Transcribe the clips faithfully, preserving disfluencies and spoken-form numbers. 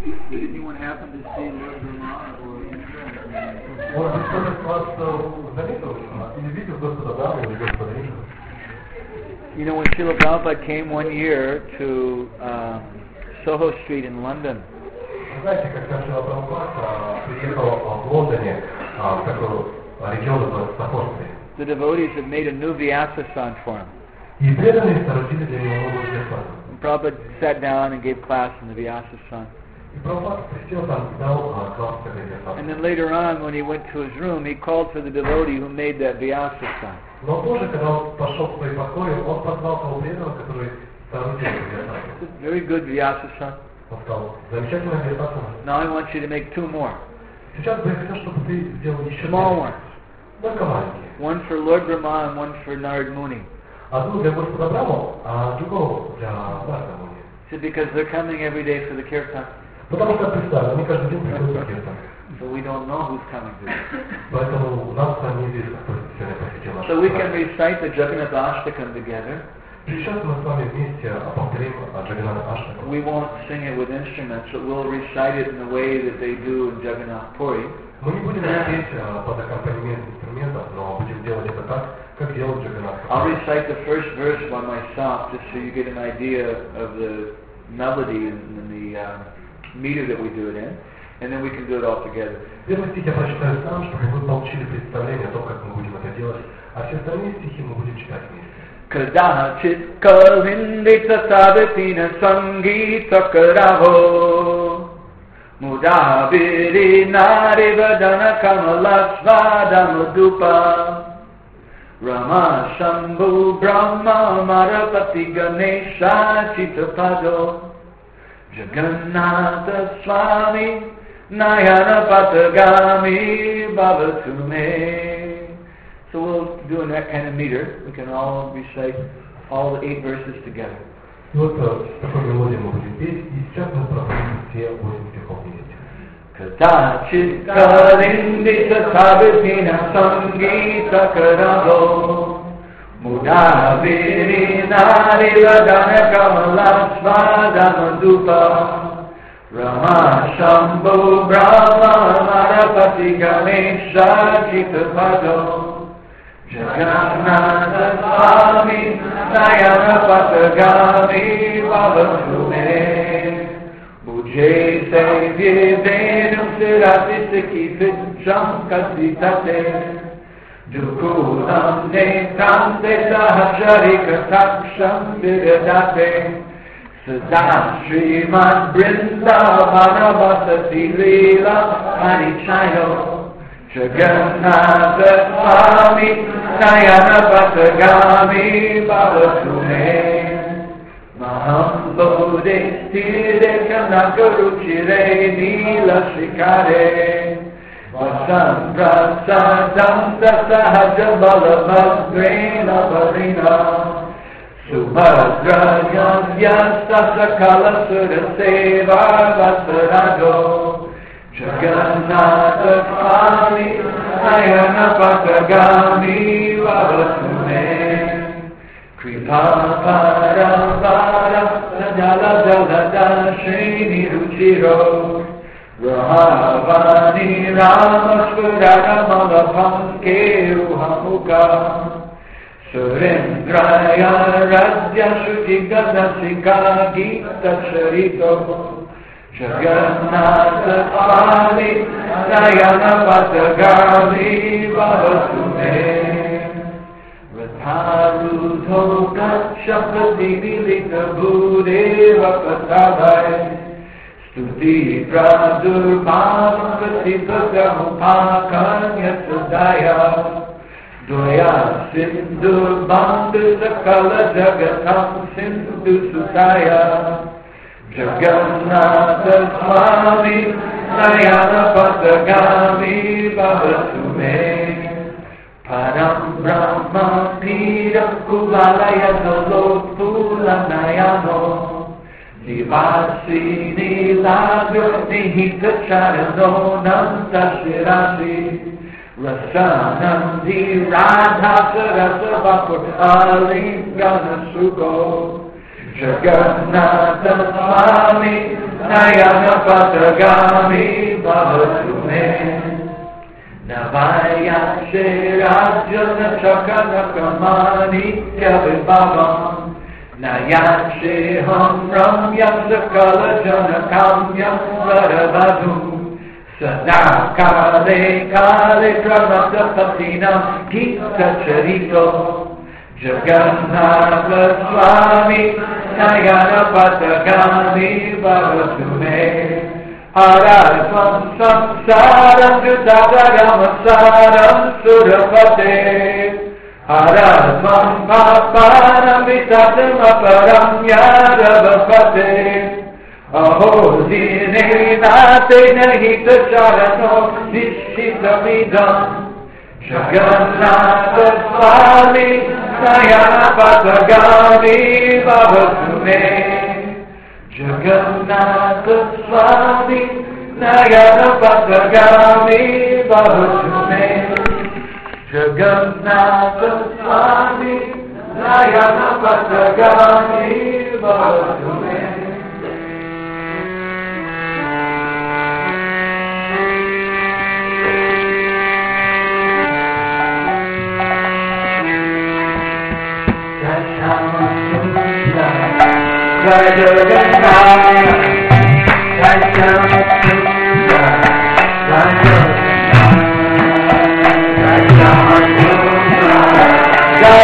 Did anyone happen to see Lord Brahma or Indra? Может быть, кто-то из вас заметил или видел Господа Браму или Господа Индра? You know, when Srila Prabhupada came one year to uh, Soho Street in London, Знаете, когда Шрила Прабхупад приехал в Лондоне в такой регион, называется Сохо-Стрит, the devotees had made a new Vyasa-san for him. и преданные соорудили для него новую Vyasa-сану. And Prabhupada sat down and gave class in the Vyasa-san. И Прабхупад присел там, дал класс к этой Vyasa-сане. And then later on, when he went to his room, he called for the devotee who made that Vyasa-san. Но позже, когда он пошел в свои покои, он позвал того преданного, который соорудил эту Vyasa-сану. Very good Vyasa-san. Он сказал: замечательная Vyasa-сана. Now I want you to make two more. Сейчас бы я хотел, чтобы ты сделал еще Small две. ones. Только маленькие. One for Lord Brahma and one for Narad Muni. Одну для Господа Браму, а другого для Нарада Муни. He said, because they're coming every day for the kirtan. Потому что, представь, они каждый день приходят на киртан. So we don't know who's coming today. Поэтому нам с вами неизвестно, кто сегодня посетил наш So we can recite the Jagannath Ashtakam together. Сейчас мы с вами вместе повторим Джаганнат Аштакам. We won't sing it with instruments, but we'll recite it in the way that they do in Jagannath Puri. Мы не будем петь под аккомпанемент инструментов, но будем делать это так, как делают Джаганнат. I'll recite the first verse by myself, just so you get an idea of the melody and the uh, meter that we do it in, and then we can do it all together. Первый стих я прочитаю сам, чтобы вы получили представление о том, как мы будем это делать, а все остальные стихи мы будем читать вместе. Kadachit kalindita savitina sangita karavo Mudaviri narivadana kamalasvadamudupa Rama Shambhu Brahma Marapati Ganesha Chitapado Jagannatha Swami Nayana Patagami Bhavatume. So we'll do in that kind of meter. We can all recite all the eight verses together. И вот с такой мелодией мы будем петь, и сейчас мы проходим все восемь стихов вместе. Kadachit kalindita savitina sangita karavo Mudaviri narivadana kamalasvadamudupa Rama Shambhu Brahma Marapati Ganesha Chitapado Jagannatha Swami Nayana Patagami Bhavatume Mujhe Sevye Venu Sirati Sikhi Vicham Kasitate Dukulam Netrante Sahacharika Taksham Viradate Sada Srimad Vrindavana Vasati Leela Anichayo Jagannatha Swami Nayana Patagami Bhavatume Maham Bodhe Stire Kanakaruchire Nila Shikare Vasam Prasadanta Sahaja Balavadrena Varina Subhadra Yasya Sakala Sura Seva Vasarado Jagannatha Swami Nayana Patagami Bhavatume Kripa Paravara Sajala Jalada Srini Ruchiro Rahavani Ramaskurara Malapanke Ruhamuka Surendraya Radya Shuti Gadasika Gita Charito Jagannatha Swami Nayana Patagami Bhavatume Radharudho Gachapati Vilita Bhudeva Patavai Stuti Pradurbhavam Patipagamupakanya Sudaya Doya Sindhu Bandhu Sakala Jagatam Sindhu Sutaya Jagannatha Swami Nayana Patagami Bhavatume Param Brahma Pira Kuvalaya Dalopula Nayano Divasi Nilagyo Nihita Charano Nanta Shirasi Rasanandi Radha Sarasa Vapur Alingana Sukho Jagannatha Swami Nayana Patagami Bhavatu Me Navayashe Rajana Chakana Kamani Kyavibhavam Nayanshe Hum Ramyam Sakala Janakamyam Varavadum Sada Kale Kale Dramata Patinam Gita Charito Jagannatha Swami Nayana Patagami Bhavatu Me Haratvam Samsaram Judagaram Saram Surapate Haratvam Paparam Vitatam Aparam Yaravapate Aho Dine Nate Nahita Charano Nishita Vidam Jagannatha Swami Nayana Patagami Bhavatu Me Jagannatha Swami Nayana Patagami Bhavatu Me Jagannatha Swami Nayana Patagami Bhavatu Me Jai Jagannath, Jai Jagannath, Jai Jagannath, Jai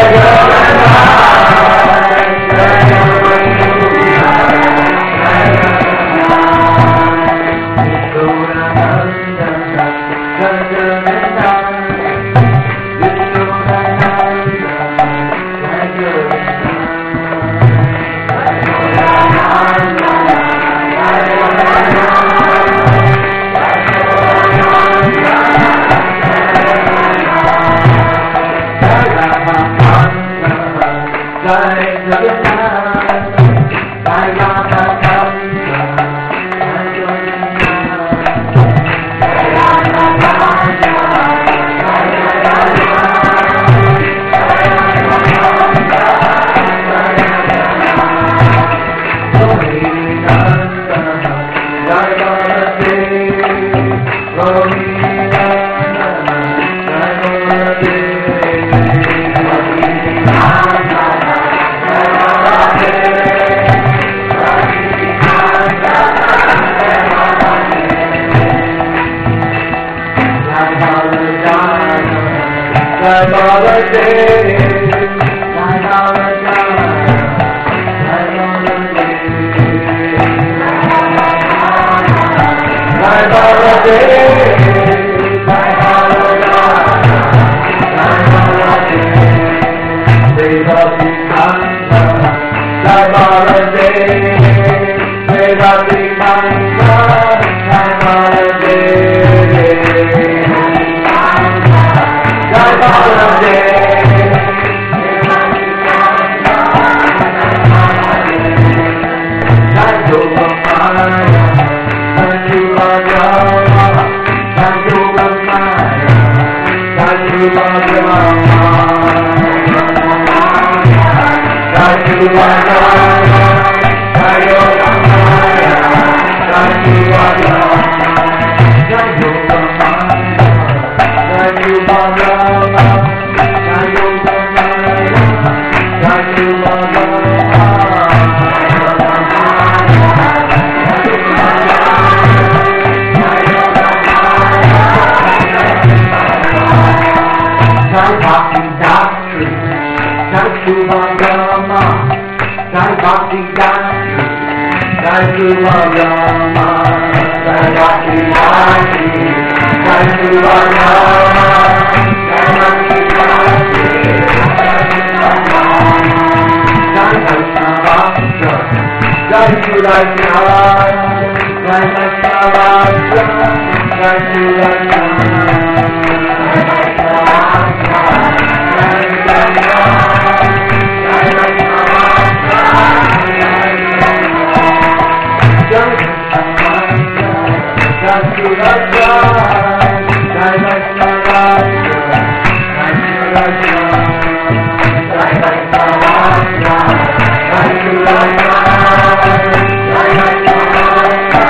Jai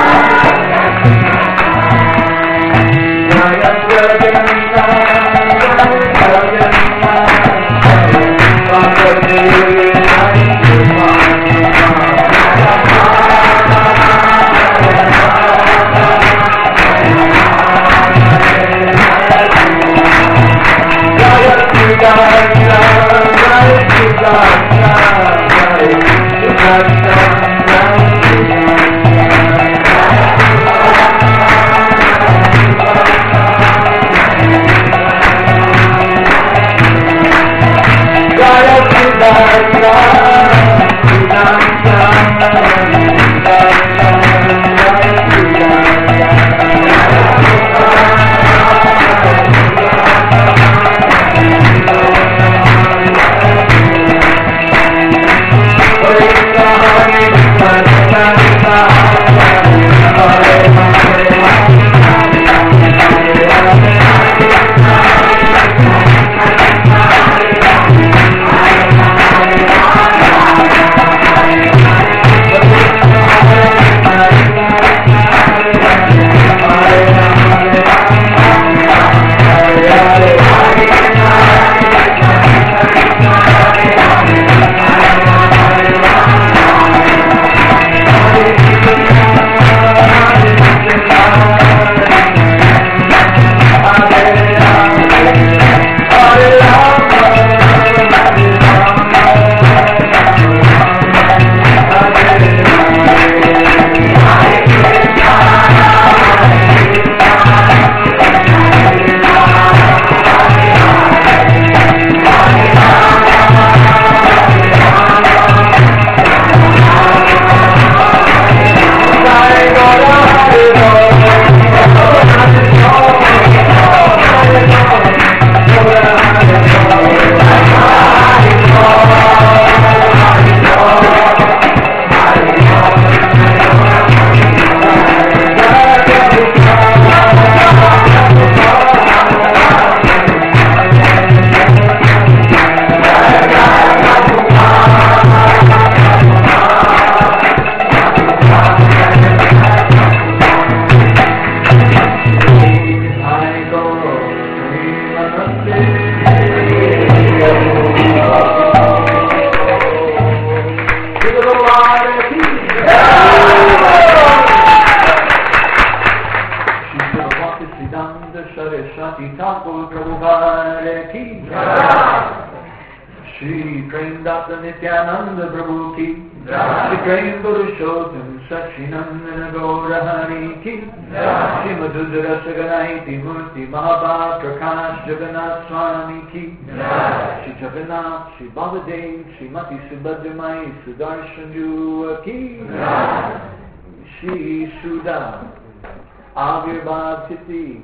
Saraswati Thakur Prabhupada ki Jai. Shri Prem Data Nityananda Prabhu ki Jai. Shri Prem Purushottam Sachinandana Gaurahari ki Jai. Shri Madhudra Saganaiti Murti Mahabha Prakash Jagannath Swami ki Jai. Shri Jagannath, Shri Baladev, Shri Mati Subhadramai Sudarshan Jua ki Jai. Shri Sudha Avirbhav Titi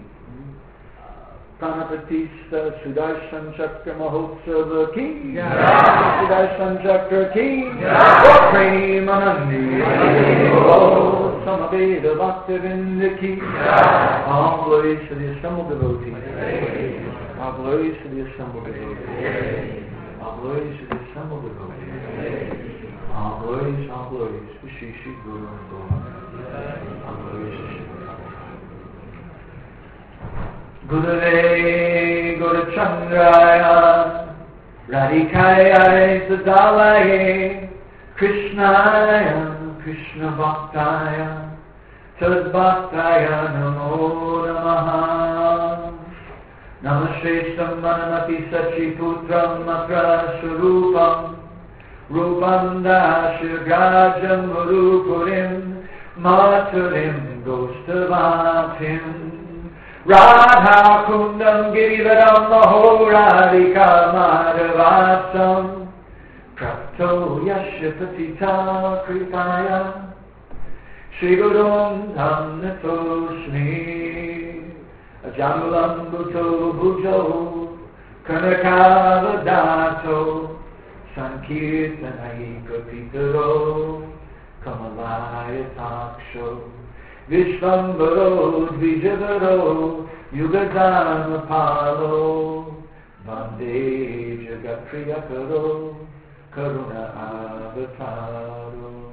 Pranapatista Sudarshan Chakra Mahotsava ki Jai. Sudarshan Chakra ki Jai. Premanandi Samaveda Bhaktavinda ki Jai. All glories to the assembled devotees. All glories to the assembled devotees. All glories to the assembled devotees. All glories, all glories to Shri Shri Guru Govinda. All glories to Shri Gurave Guru Chandraya Radhikaya Sadalaya Krishnaya Krishna Bhaktaya Tad Bhaktaya Namo Namaha Namashrestam Manamati Sachiputram Matra Surupam Rupam Dashagrajam Rupurim Maturim Gostavatim Radha Kundam Girivaram Maho Radhika Madhavasam Prapto Yashapatita Kripaya Shri Gurum Dham Natosmi Ajamulam Bhuto Bhujo Kanakavadato Sankirtanai Kapitaro Kamalaya Taksho Vishvambaro Dvijavaro Yugadharma Palo Vande Jagapriyakaro Karuna Avataro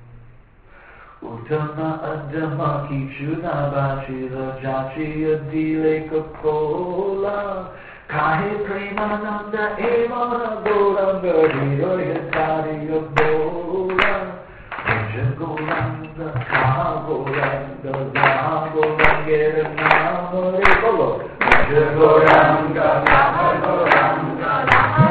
Uttama Adama Kichuna Bashila Jachi Adile Kapola Kahe Premananda Evana Goranga Hiroya Tari Abola Jagolanga Kagolanga Zagolanga Namare Kolo Jagolanga Kagolanga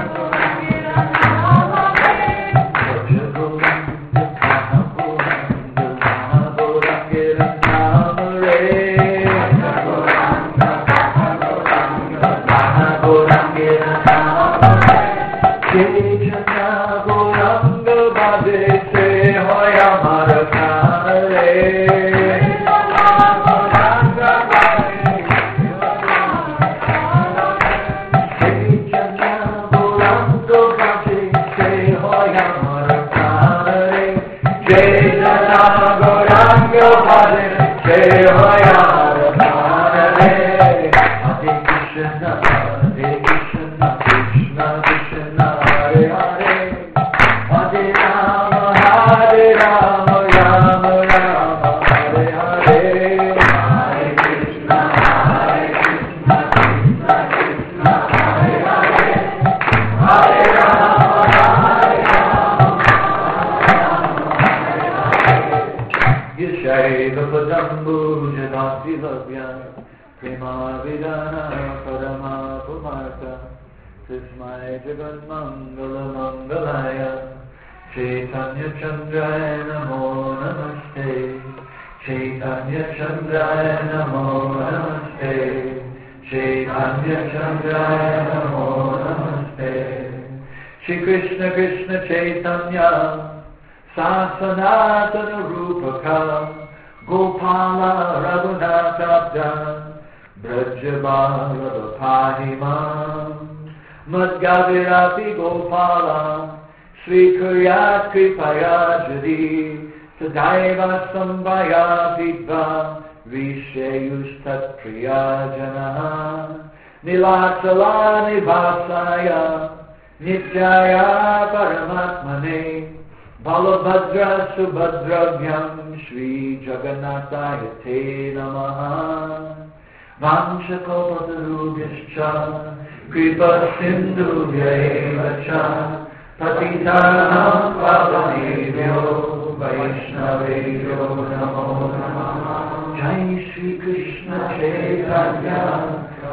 Chaitanya Chandraya Namo Namaste Chaitanya Chandraya Namo Namaste Chaitanya Chandraya Namo Namaste Shri Krishna Krishna Chaitanya Sasanatana Rupaka Gopala Raghunathabda Brajabala Pahimam Madgavirati Gopala Sri Kuryat Kripaya Jadi Sadaiva Sambhaya Vidva Vishayustat Priya Janaha Nilatala Nivasaya Nityaya Paramatmane Balabhadra Subhadravyam Shri Jagannathaya Te Namaha Vanchakalpatarubhyascha Kripa Sindhubhya eva cha Patitanam Pavanebhyo Vaishnavebhyo Namo Namaha Jai Shri Krishna Chaitanya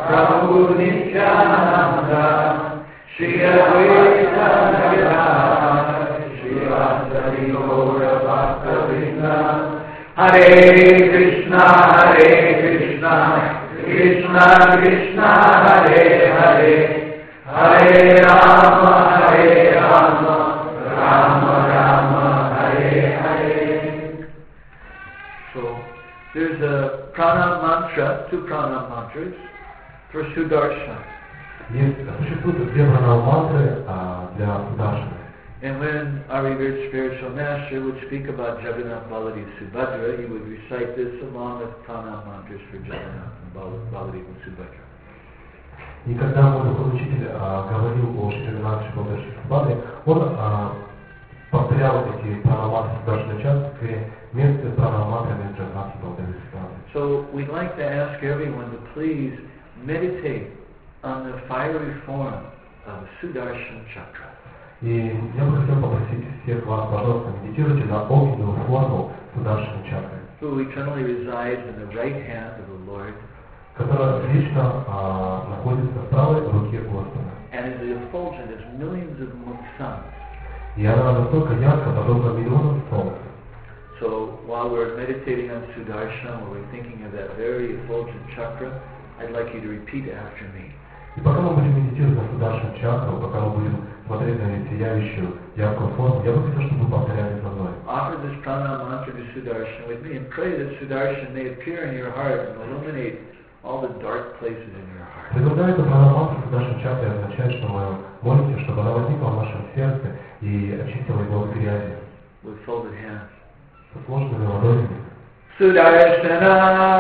Prabhu Nityananda, Shri Advaita Gadadhara, Shri Vasari Gaura Bhakta-vrinda. Hare Krishna, Hare Krishna, Krishna Krishna, Hare Hare, Hare Rama, Hare Rama, Rama Rama, Hare Hare. So, there's a pranam mantra, two pranam mantras for Sudarshan. Есть, существуют две пранам-мантры для Сударшана. And when our revered spiritual master would speak about Jagannath, Baladev, Subhadra, he would recite this along with pranam mantras for Jagannath and Baladev and Subhadra. И когда мой духовный учитель а, говорил о Шри-Ганатхе Баладеши Субхадре, он а, повторял эти пранам-мантры Сударшана Чакре вместе с пранам-мантрами Джаганнатхи Баладеши Субхадре. So we'd like to ask everyone to please meditate on the fiery form of Sudarshan Chakra. И я бы хотел попросить всех вас, пожалуйста, медитируйте на огненную форму Сударшана Чакры, who eternally resides in the right hand of the Lord, которая вечно а, находится в правой руке Господа. and is effulgent as millions of suns. И она настолько ярко, подобно миллионам солнц. So while we're meditating on Sudarshan, while we're thinking of that very effulgent chakra, I'd like you to repeat after me. И пока мы будем медитировать на Сударшан Чакру, пока мы будем смотреть на эту сияющую яркую форму, я бы хотел, чтобы вы повторяли за мной. Offer this pranam mantra to Sudarshan with me and pray that Sudarshan may appear in your heart and illuminate all the dark places in your heart. Предлагаю эту пранам-мантру Сударшан Чакре означает, что мы молимся, чтобы она возникла в нашем сердце и очистила его от грязи. With folded hands. Со сложными ладонями. Sudarshana,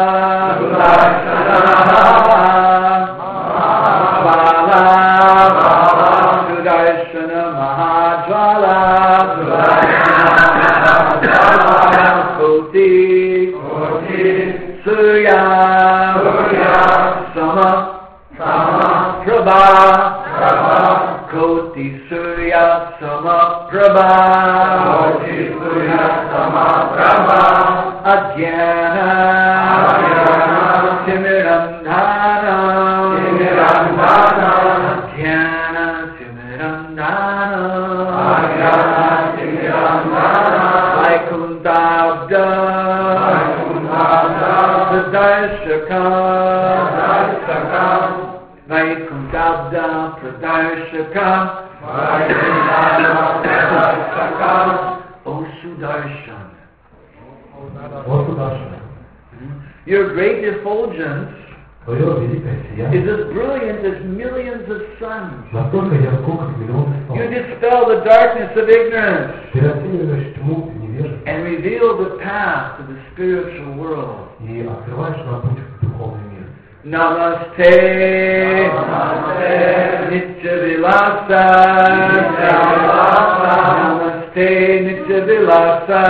Sudarshana, Bala, Sudarshana, Mahajwala, Sudarshana, Koti, Surya, Sama, Prabha, Koti Surya Sama Prabha, Ajnana, Timirandhana, Ajnana, Timirandhana, Vaikuntabda, Pradarshaka, Vaikuntabda, Pradarshaka, O Sudarshan. О Сударшана, Your great effulgence твое великое is сияние as brilliant as millions of suns. настолько ярко, как миллионы You солнц. dispel the darkness of ignorance Ты рассеиваешь тьму невежества and reveal the path to the spiritual world. и открываешь нам путь в духовный мир. Namaste, Nitya Vilasa, Namaste, Nitya Vilasa,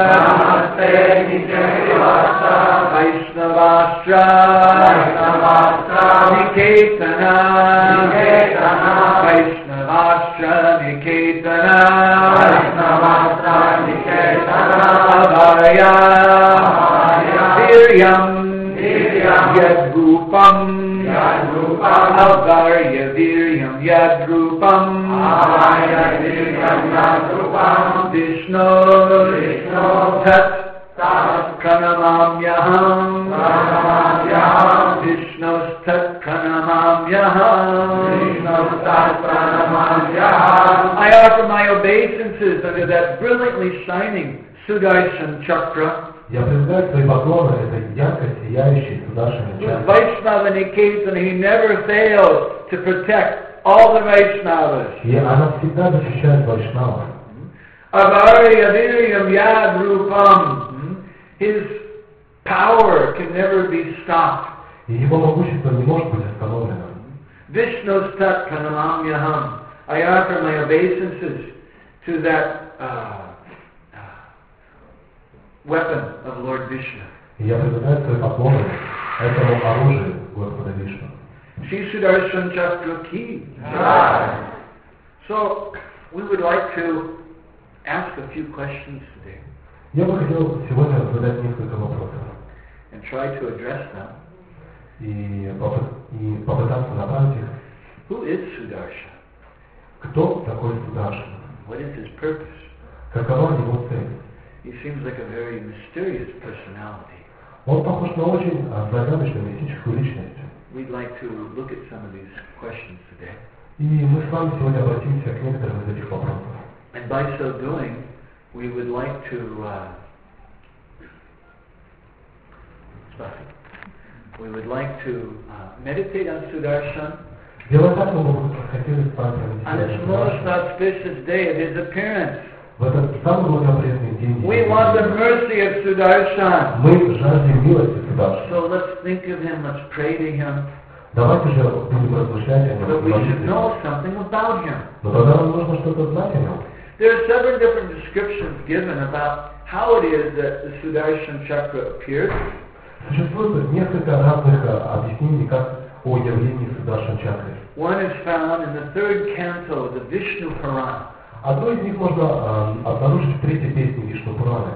Vaishnavastra, Niketana, Vaishnavastra, Niketana, Avaya, Viryam, Yadrupam, Avarya Viryam Yadrupam, Vishnu, Tat, Pranamamyaham, Vishnu, Tat, Pranamamyaham. I offer my obeisances under that brilliantly shining Sudarshan Chakra. Я предлагаю свои поклоны этой ярко сияющей Сударшане With Чакре. Vaishnava Niketana, he never fails to protect all the Vaishnavas. И она всегда защищает Вайшнава. Avarya Viryam Yad Rupam. His power can never be stopped. И его могущество не может быть остановлено. Vishnu's Tat Pranamamyaham. I offer my obeisances to that uh, weapon of Lord Vishnu. И я предлагаю свои поклоны этому оружию Господа Вишну. Shri Sudarshan Chakra Ki. So, we would like to ask a few questions today Я бы хотел сегодня задать несколько вопросов and try to address them и, попы- и попытаться направить их. Who is Sudarshan? Кто такой Сударшан? What is his purpose? Какова его цель? He seems like a very mysterious personality. Он похож на очень а, загадочную мистическую личность. We'd like to look at some of these questions today. И мы с вами сегодня обратимся к некоторым из этих вопросов. And by so doing, we would like to uh, we would like to uh, meditate on Sudarshan Дело так, мы бы хотели с вами on this most auspicious day of his appearance. в этот самый благоприятный день. We want the mercy of Sudarshan. Мы жаждем милости Сударшана. So let's think of him, let's pray to him, Давайте же будем размышлять о нем. but we should молиться. know something about him. Но тогда нам нужно что-то знать о нем. There are several different descriptions given about how it is that the Sudarshan Chakra appears. Существует несколько разных а, объяснений, как о явлении Сударшан чакры. One is found in the third canto of the Vishnu Purana. Одно из них можно а, обнаружить в третьей песне Вишну Пураны.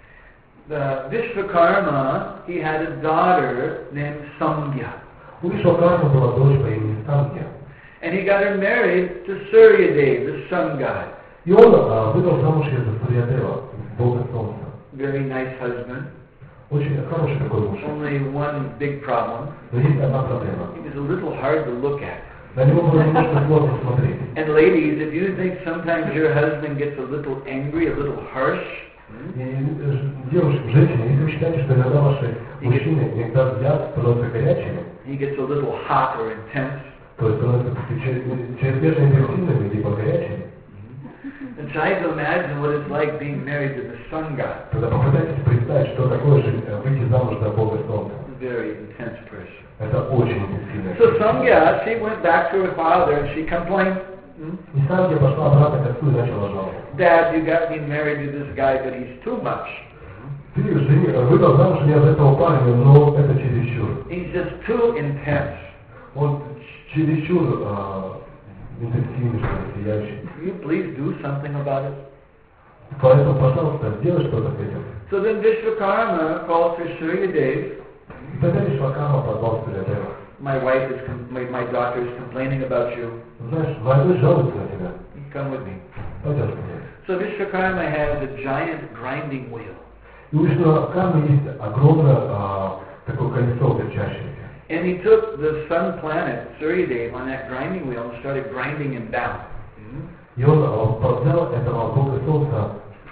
The Vishvakarma, he had a daughter named Sangya. У Вишвакармы была дочь по имени Сангья. And he got her married to Suryadev, the sun god. И он а, выдал замуж ее за Сурьядева, бога солнца. Very nice husband. Очень хороший такой муж. Only one big problem. Но есть одна проблема. He was a little hard to look at. На него было немножко сложно смотреть. And ladies, if you think sometimes your husband gets a little angry, a little harsh, И э, девушки, женщины, если вы считаете, что иногда ваши мужчины иногда взят, становятся горячими, he gets a little hot or intense, то есть становятся чрезмерно интенсивными, либо горячими, then try to imagine what it's like being married to the sun god. тогда попытайтесь представить, что такое же выйти замуж за бога солнца. Very intense person. Это очень интенсивно. So Sangya, she went back to her father and she complained, hmm? И Сангья пошла обратно к отцу и начала жаловаться. Dad, you got me married to this guy, but he's too much. Ты жени, выдал замуж меня за этого парня, но это чересчур. He's just too intense. Он чересчур а, интенсивный, что ли, сияющий. Will you please do something about it? Поэтому, пожалуйста, сделай что-то с этим. So then Vishvakarma calls for Suryadev. И тогда Вишвакарма позвал Сурьядева. My wife is, com- my, my daughter is complaining about you. Знаешь, моя дочь жалуется на тебя. Come with me. Пойдем ко мне. So Vishvakarma has a giant grinding wheel. И у Вишвакармы есть огромное а, такое колесо вертящееся. And he took the sun planet, Suryadev, on that grinding wheel and started grinding him down. И он а, взял этого бога солнца.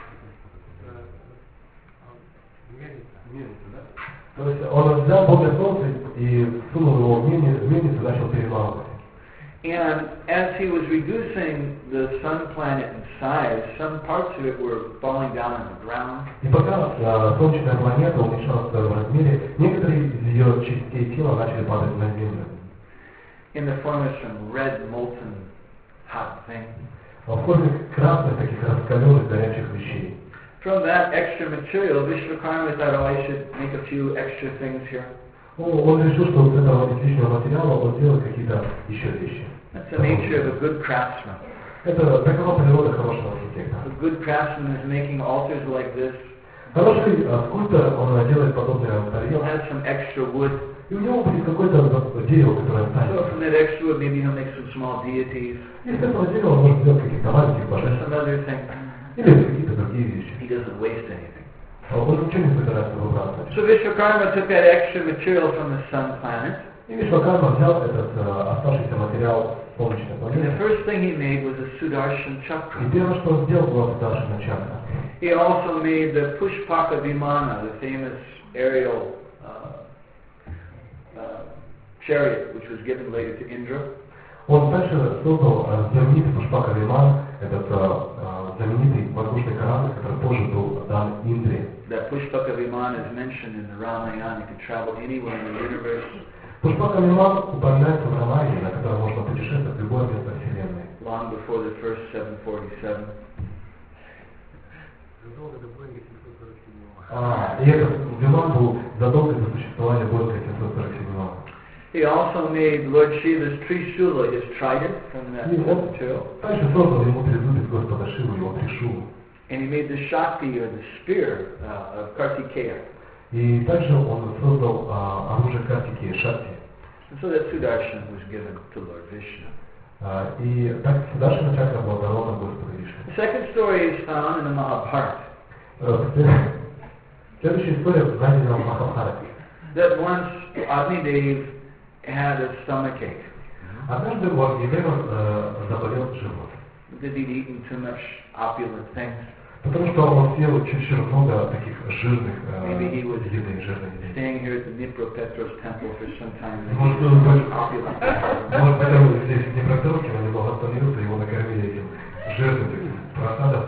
То есть он взял бога солнца и сунул его в мельницу и начал перемалывать. And as he was reducing the sun planet in size, some parts of it were falling down on the ground. И пока а, солнечная планета уменьшалась в своем размере, некоторые из ее частей тела начали падать на землю. In the form of some red molten hot thing. В форме красных таких раскаленных горячих вещей. From that extra material, Vishvakarma thought, oh, I should make a few extra things here. Он решил, что из этого излишнего материала он сделает какие-то еще вещи. That's the nature of a good craftsman. Это такова природа хорошего архитектора. A good craftsman is making altars like this. Хороший а, скульптор, он делает подобные He'll алтари, have some extra wood. и у него будет какое-то дерево, которое So станет. from that extra wood, maybe he'll make some small deities И с этого дерева он может сделать каких-то маленьких or божеств, some other thing. или какие-то другие вещи. He doesn't waste anything. А он ничего не собирается выбрасывать. So Vishvakarma took that extra material from the sun planet. И Вишвакарма взял этот а, оставшийся материал солнечной And the планеты, first thing he made was a Sudarshan и chakra. первое, что он сделал, была Сударшана чакра. He also made the Pushpaka Vimana, the famous aerial uh, uh, chariot, which was given later to Indra. Он также создал а, знаменитый Пушпака Виман, этот а, а, знаменитый воздушный корабль, который позже был дан Индре. That Pushpaka Vimana is mentioned in the Ramayana. You can travel anywhere in the universe Пушпака Виман упоминается в Рамайне, на котором можно путешествовать в любое место Вселенной. long before the first seven forty-seven. А, и этот Виман был задолго до существования Боинга семьсот сорок семь. He also made Lord Shiva's Trishula, his trident, from that И он material. также создал ему трезубец Господа Шиву, его Тришулу. And he made the Shakti, or the spear, uh, of Kartikeya. И также он создал а, оружие картики Шакти. And so that Sudarshan was given to Lord Vishnu. А, и так Сударшана чакра была дарована Господу Вишну. The second story is found in the Mahabharata. Следующая история найдена в Махабхарате. That once Agnidev had a stomachache. Однажды у Агнидева э, заболел живот. Because he'd eaten too much opulent things. Потому что он съел чересчур много таких жирных э, Maybe he was еды, жирных еды. staying here at the Dnipropetrovsk temple for some time. And Может, he он was был- opulent. Может быть, он здесь в Днепропетровске, он немного остановился, его накормили этим жирным таким просадом.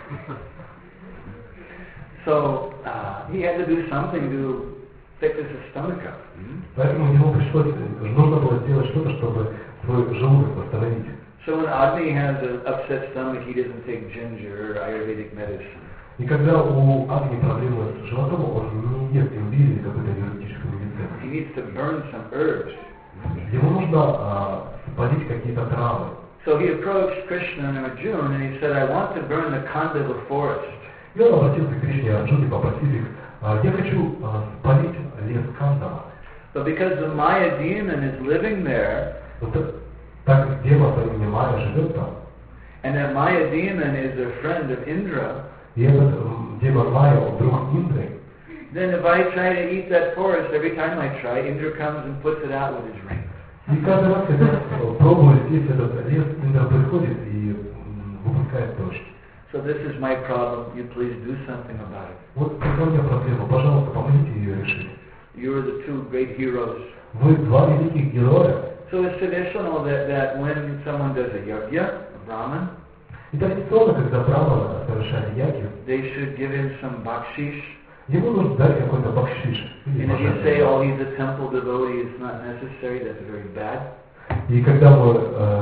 So uh, he had to do something to thicken his stomach up. Поэтому ему пришлось, нужно было сделать что-то, чтобы свой желудок восстановить. So when Agni has an upset stomach, he doesn't take ginger or Ayurvedic medicine. И когда у Агни проблемы с животом, он не ест имбирь или какую-то юридическую медицину. He needs to burn some herbs. Ему нужно а, спалить какие-то травы. So he approached Krishna and Arjuna and he said, I want to burn the Kandava forest. И он обратился к Кришне и Арджуне, попросил их, а, я хочу а, спалить лес Кандава. But because the Maya demon is living there, Вот так, так как демон по имени Майя живет там, and that Maya demon is a friend of Indra, и этот м, демон Майя, он друг Индры, then if I try to eat that forest, every time I try, Indra comes and puts it out with his ring. и каждый раз, когда я пробую здесь этот лес, Индра приходит и м, выпускает дождь. So this is my problem. You please do something about it. Вот какая у меня проблема, пожалуйста, помогите ее решить. You are the two great heroes. Вы два великих героя. So it's traditional that, that when someone does a yajna, a brahmin, И традиционно, когда Брахмана совершает яги, they should give him some bakshish. ему нужно дать какой-то бакшиш. или And if you say, пожертвование. oh, he's a temple devotee, it's not necessary, that's very bad. И когда мы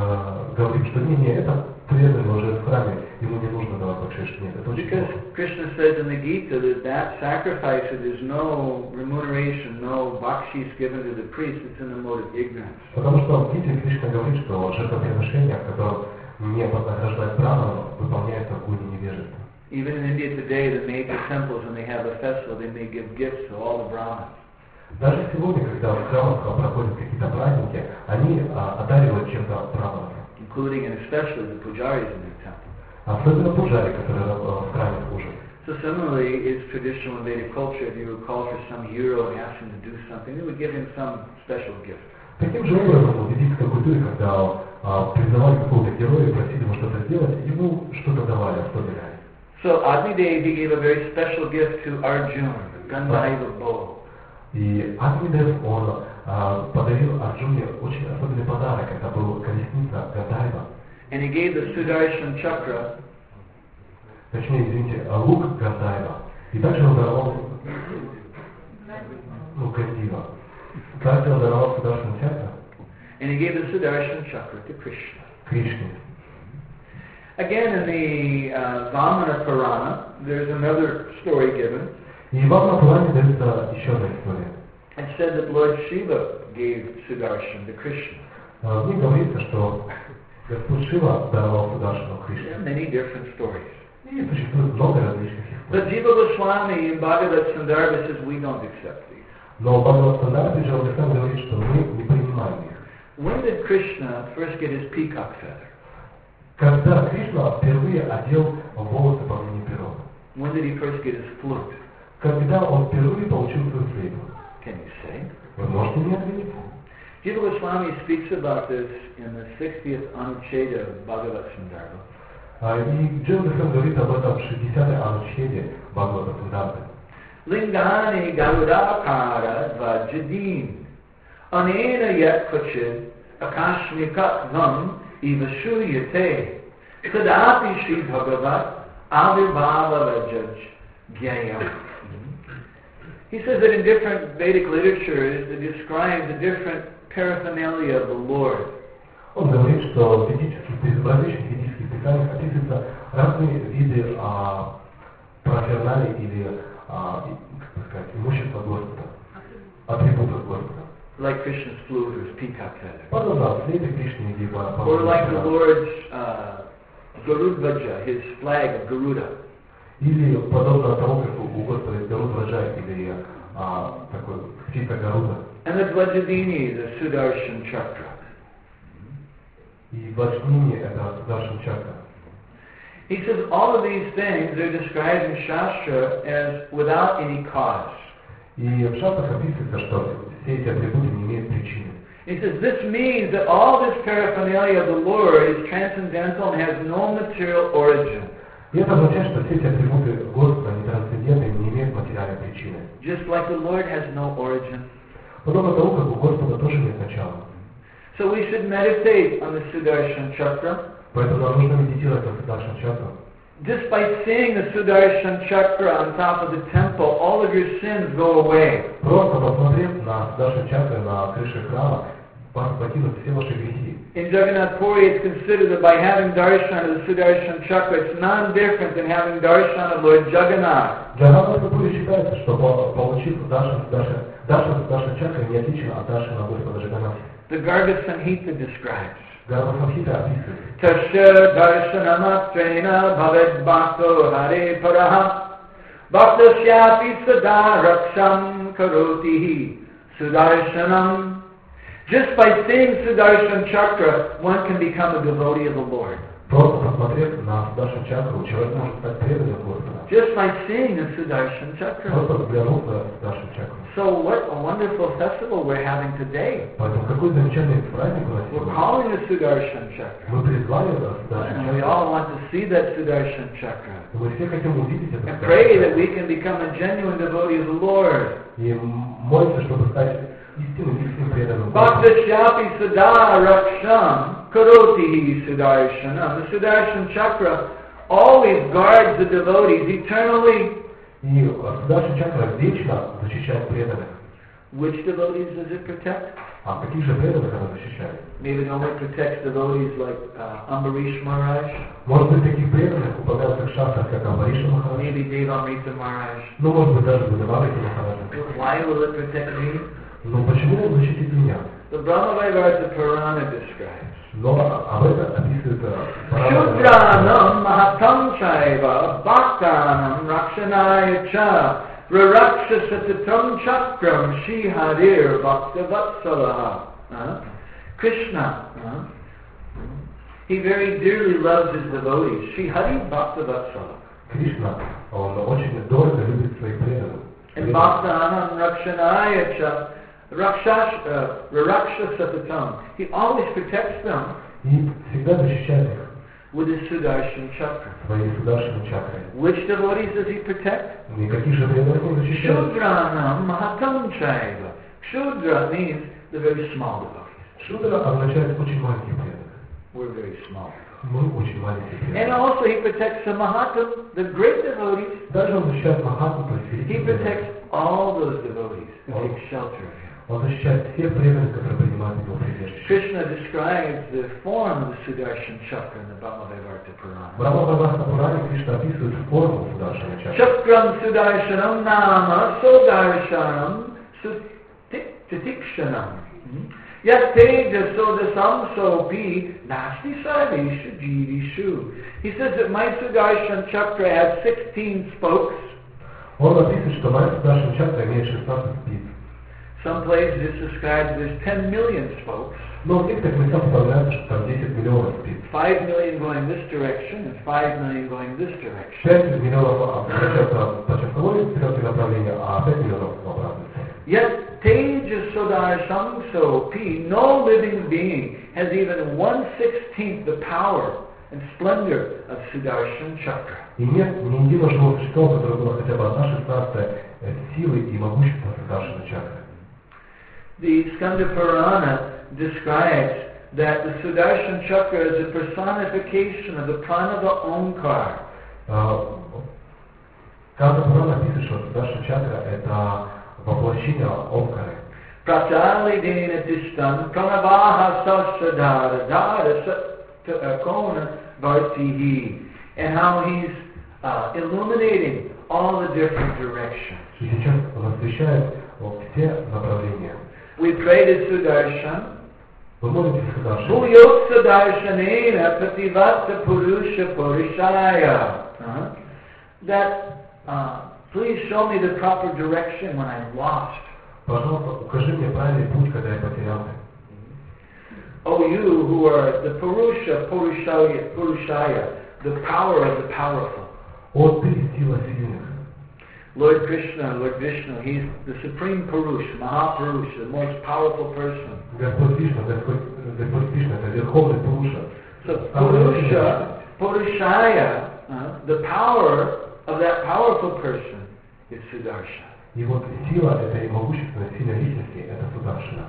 э, говорим, что не, не, это преданный уже в храме, ему не нужно давать бакшиш, нет, это очень Because плохо. Krishna says in the Gita that that sacrifice, that there's no remuneration, no bakshish given to the priest, it's in the mode of ignorance. Потому что в Гите Кришна говорит, что жертвоприношение, в котором не вознаграждает Брахмана, выполняется в гуне невежества. Even in India today, the major temples, when they have a festival, they may give gifts to all the brahmins. Даже сегодня, когда в храмах проходят какие-то праздники, они а, одаривают чем-то Брахмана. Including and especially the pujaris in their temple. Особенно пужари, которые а, в храме служат. So similarly, it's traditional in Vedic culture, if you would call for some hero and ask him to do something, they would give him some special gift. Таким же образом, в ведической культуре, когда а, призывали какого-то героя и просили его что-то сделать, ему что-то давали, особенное. So Agnidev, he gave a very special gift to Arjuna, the Gandhaiva bow. И Агнидев, он а, подарил Арджуне очень особенный подарок, это была колесница Гадайва. And he gave the Sudarshan Chakra, Точнее, извините, лук Гадайва. И также он даровал, ну, Гандива. Также он даровал Сударшан Чакра and he gave the Sudarshan Chakra to Krishna. Кришне. Again, in the uh, Vamana Purana, there's another story given. И в Вамна Пуране дается еще одна история. It said that Lord Shiva gave Sudarshan to Krishna. А, В ней говорится, что Господь Шива даровал Сударшану There Кришне. are many different stories. И существует много различных But историй. Jiva Goswami in Bhagavad Sandarbha says we don't accept these. Но Бхагават Сандарти же он сам говорит, что мы не принимаем их. When did Krishna first get his peacock feather? Когда Кришна впервые одел волосы по имени Перо? When did he first get his flute? Когда он впервые получил свою флейту? Can you say? Вы можете мне ответить? Jiva Goswami speaks about this in the sixtieth Anucheda of Bhagavad Sandarbha. А, и Джон сам говорит об этом в шестидесятой анучеде Бхагавата Сандарти. Lingani Garudakara Vajadin Anena Yat Kachid Akashmika Vam Ivashuyate Kadapi Shri Bhagavat Avirbhava Rajaj Gyayam. He says that in different Vedic literatures they describe the different paraphernalia of the Lord. Он говорит, что в ведических, в различных ведических писаниях описываются разные виды а, параферналий или а, и, как сказать, имущества Господа, атрибутов Господа. Like Krishna's flute or his peacock feather. Подобно флейте Кришне, либо Or like the Lord's uh, Garudvaja, his flag of Garuda. или подобно тому, как у Господа есть Гарудваджа или а, такой птица Гаруда. And the Dvajadini, the Sudarshan Chakra. И Ваджнини это Сударшан чакра. He says all of these things are described in Shastra as without any cause. И в шастрах описывается, что все эти атрибуты не имеют причины. He says this means that all this paraphernalia of the Lord is transcendental and has no material origin. И это означает, что все эти атрибуты Господа, они трансцендентны и не имеют материальной причины. Just like the Lord has no origin. Подобно тому, как у Господа тоже нет начала. So we should meditate on the Sudarshan Chakra. Поэтому нам нужно медитировать на Сударшан чакру. Just by seeing the Sudarshan Chakra on top of the temple, all of your sins go away. Просто посмотрев на Сударшан чакру на крыше храма, покинут все ваши грехи. In Jagannath Puri, it's considered that by having darshan of the Sudarshan Chakra, it's non-different than having darshan of Lord Jagannath. В Джаганнатхе Пури считается, что получив Даршан Сударшан чакры не отличен от Даршана Господа Джаганнатха. The Garga Samhita describes. Гарга Самхита описывает. Tasya darshanamatrena bhaved bhakto hare paraha bhaktasyapi sada raksham karotihi sudarshanam. Just by seeing Sudarshan Chakra, one can become a devotee of the Lord. Просто посмотрев на Сударшан чакру, человек может стать преданным Господа. Just by seeing the Sudarshan Chakra. Просто взглянув на Сударшан чакру. So what a wonderful festival we're having today. Поэтому какой замечательный праздник у нас We're сегодня. calling it Sudarshan Chakra. Мы призвали на Сударшан And we чакру. all want to see that Sudarshan Chakra. Мы все хотим увидеть это. And pray that we can become a genuine devotee of the Lord. И молимся, чтобы стать истинным, истинным преданным. Bhaktasyapi sada raksham karotihi sudarshanam. The Sudarshan Chakra always guards the devotees eternally. И Сударшан чакра вечно защищает преданных. Which devotees does it protect? А каких же преданных она защищает? Maybe it only protects devotees like uh, Ambarish Maharaj. Может быть, таких преданных упоминаются в шастрах, как Амбариша Махарадж. Maybe Devamrita Maharaj. Ну, может быть, даже Будаварити Махараджа. Why will it protect me? Но почему он защитит меня? The Brahmavaivarta Purana describes. Но об этом описывается Shudranam mahatam chaiva bhaktanam rakshanaya cha rarakshasatatam chakram shri harir bhaktavatsalaha. Uh, Krishna, uh, he very dearly loves his devotees. Shri Hari Bhaktavatsala. Кришна, он очень дорого любит своих преданных. And bhaktanam rakshanaya cha rakshash rarakshasatatam. He always protects them. И всегда защищает их with his Sudarshan Chakra. своей Сударшан чакрой. Which devotees does he protect? Никаких же преданных он защищает. Shudranam mahatam chaiva. Shudra means the very small devotees. Шудра означает очень маленьких преданных. We're very small. Мы очень маленькие And преданные. also he protects the mahatam, the great devotees. Даже он защищает Махатму, то есть He великих protects преданных. all those devotees who Oh. take shelter of him. Он защищает всех преданных, которые принимают его прибежище. Krishna describes the form of the Sudarshan Chakra in the Brahmavaivarta Purana. В Брахмавайварта Пуране Кришна описывает форму Сударшана чакры. Chakram Sudarshanam nama Sudarshanam Sutikshanam. Yat teja sodasam sopi nasti sarveshu jivishu. He says that my Sudarshan Chakra has sixteen spokes. Он описывает, что моя Сударшана чакра имеет шестнадцать спиц. Some places it's described as there's ten million spokes. Но в некоторых местах упоминается, что там десять миллионов спиц. five million going this direction and five million going this direction. пять миллионов обращаются по часовой стрелке направления, а пять миллионов в обратную сторону. Yet teja sudarsam sopi, no living being has even one sixteenth the power and splendor of Sudarshan Chakra. И нет ни единого живого существа, у которого было хотя бы одна шестнадцатая силы и могущества Сударшана чакры. The Skanda Purana describes that the Sudarshan Chakra is a personification of the Pranava Omkar. Сканда Пурана описывает, что Сударшана чакра это воплощение Омкары. Prachali dena dishtan pranavaha sasadara dara kona vartihi. And how he's uh, illuminating all the different directions. И сейчас он освещает все направления. We pray to Sudarshan. Вы молитесь Сударшана. Bhuyot Sudarshanena Prativata Purusha Purishaya. Uh-huh. That uh, Please show me the proper direction when I'm lost. Пожалуйста, укажи мне правильный путь, когда я потерялся. Oh, you who are the Purusha, Purushaya, Purushaya, the power of the powerful. О, ты сила сильных. Lord Krishna, Lord Vishnu, He's the supreme Purush, Mahapurush, the most powerful person. Господь Вишну, Господь, Господь Вишну, это Верховный Пуруша. So Purusha, Purushaya, uh, the power of that powerful person is Sudarshan. И вот сила этой могущественной, сильной личности, это Сударшана.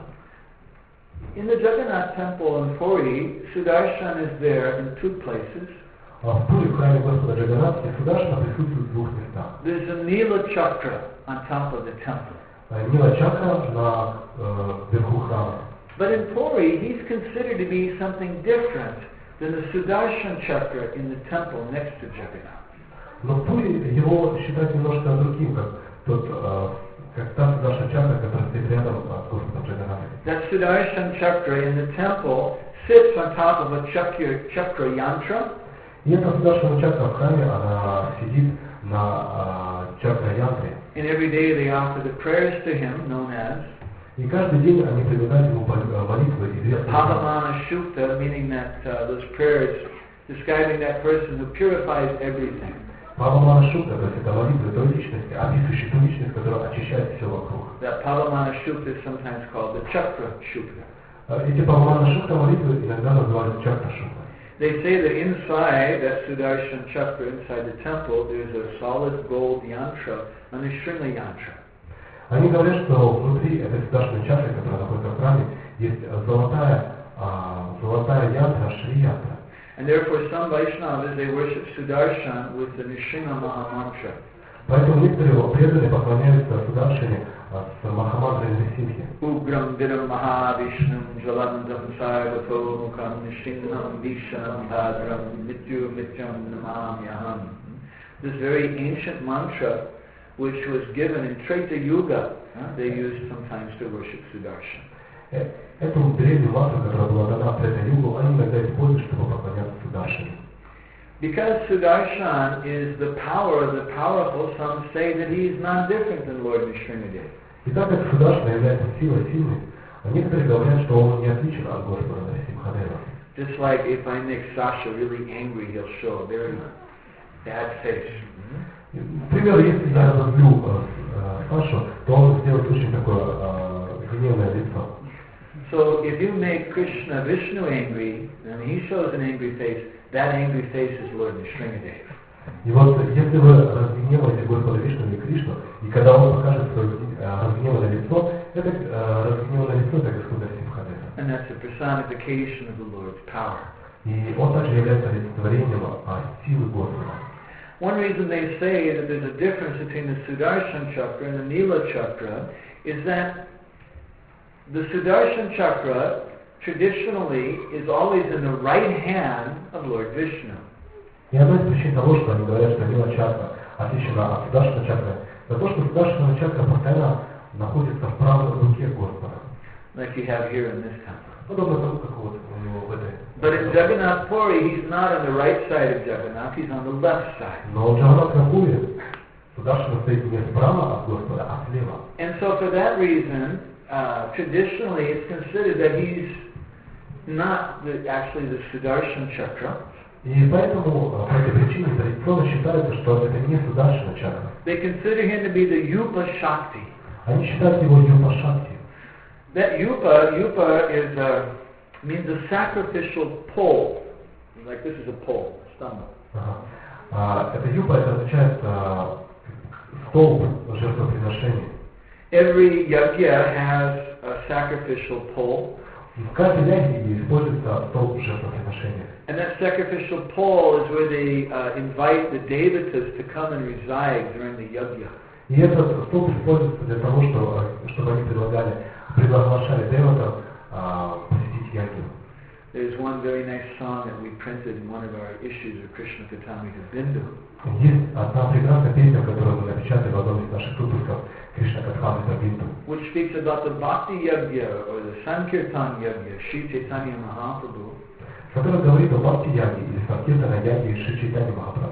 In the Jagannath temple in Puri, Sudarshan is there in two places. А в Пури, в храме Господа Джаганнатхи, Сударшана присутствует в двух местах. There's a Nila Chakra on top of the temple. Нила чакра на э, верху храма. But in Puri, he's considered to be something different than the Sudarshan Chakra in the temple next to Jagannath. Но в Пури его считают немножко другим, как тот, э, как та Сударшана чакра, которая стоит рядом с Господом Джаганнатхи. That Sudarshan Chakra in the temple sits on top of a chakra, chakra yantra. И эта Сударшана чакра в храме, она сидит на э, чакра янтре. And every day they offer the prayers to him, known as И каждый день они предлагают ему молитвы, известные Pavamana Shukta, meaning that uh, those prayers describing that person who purifies everything. Павамана Шукта, то есть это молитвы той личности, описывающей ту личность, которая очищает все вокруг. That Pavamana Shukta is sometimes called the Chakra Shukta. Эти Павамана Шукта молитвы иногда называют Чакра Шукта. They say that inside that Sudarshan Chakra, inside the temple, there's a solid gold yantra, a Nishringa yantra. Они говорят, что внутри этой Сударшаной чакры, которая находится в храме, есть золотая, а, золотая янтра, Шри янтра. And therefore some Vaishnavas, they worship Sudarshan with the Nishringa Mahamantra. Поэтому некоторые преданные поклоняются Сударшане с Махамантрой Нрисимхи. Ugram Vidam Mahavishnam Jalandam Sarvato Mukam Nishinam Vishanam Bhadram Mityu Mityam Namamyaham. This very ancient mantra, which was given in Treta Yuga, huh, they used sometimes to worship Sudarshan. Эту древнюю мантру, которая была дана в Трета Югу, они иногда используют, чтобы поклоняться Сударшане. Because Sudarshan is the power of the powerful, some say that he is not different than Lord Nrsimhadev. И так как Сударшана является силой сильной, некоторые говорят, что он не отличен от Господа Нрисимхадева. Just like if I make Sasha really angry, he'll show a very bad face. Например, если я разозлю э, Сашу, то он сделает очень такое э, гневное лицо. So if you make Krishna Vishnu angry, and he shows an angry face, that angry face is Lord Nrsimhadev. И вот если вы разгневаете Господа Вишну или Кришну, и когда он покажет свое разгневанное лицо, это разгневанное лицо, это Господь Нрисимхадева. And that's a personification of the Lord's power. И он также является олицетворением силы Господа. One reason they say that there's a difference between the Sudarshan Chakra and the Nila Chakra is that the Sudarshan Chakra traditionally is always in the right hand of Lord Vishnu. И одна из причин того, что они говорят, что Нила чакра отличена от Сударшана чакры, это то, что Сударшана чакра постоянно находится в правой руке Господа. Like you have here in this temple. Подобно тому, как вот у него в этой. But in Jagannath Puri, he's not on the right side of Jagannath, he's on the left side. Но в Джаганнатхе Пури Сударшана стоит не справа от Господа, а слева. And so for that reason, uh, traditionally it's considered that he's not the, actually the Sudarshan Chakra. И поэтому, по этой причине, традиционно считается, что это не Сударшана чакра. They consider him to be the Yupa Shakti. Они считают его Юпа Шакти. That Yupa, Yupa is a, means a sacrificial pole. Like this is a pole, stomach. Ага. А, это Юпа, это означает а, столб жертвоприношений. Every yajna has a sacrificial pole. В каждой яге используется столб жертвоприношения. And that sacrificial pole is where they uh, invite the devatas to come and reside during the yajna. И этот столб используется для того, что, чтобы они предлагали, приглашали деватов а, посетить ягью. There's one very nice song that we printed in one of our issues of Krishna Katamrita Bindu. Есть одна прекрасная песня, которую мы напечатали в одном из наших выпусков Кришна Катхамрита Бинду, which speaks about the Bhakti Yajna or the Sankirtan Yajna, Shri Chaitanya Mahaprabhu. которая говорит о Бхакти Яге или Санкиртана Яге Шри Чайтанья Махапрабху.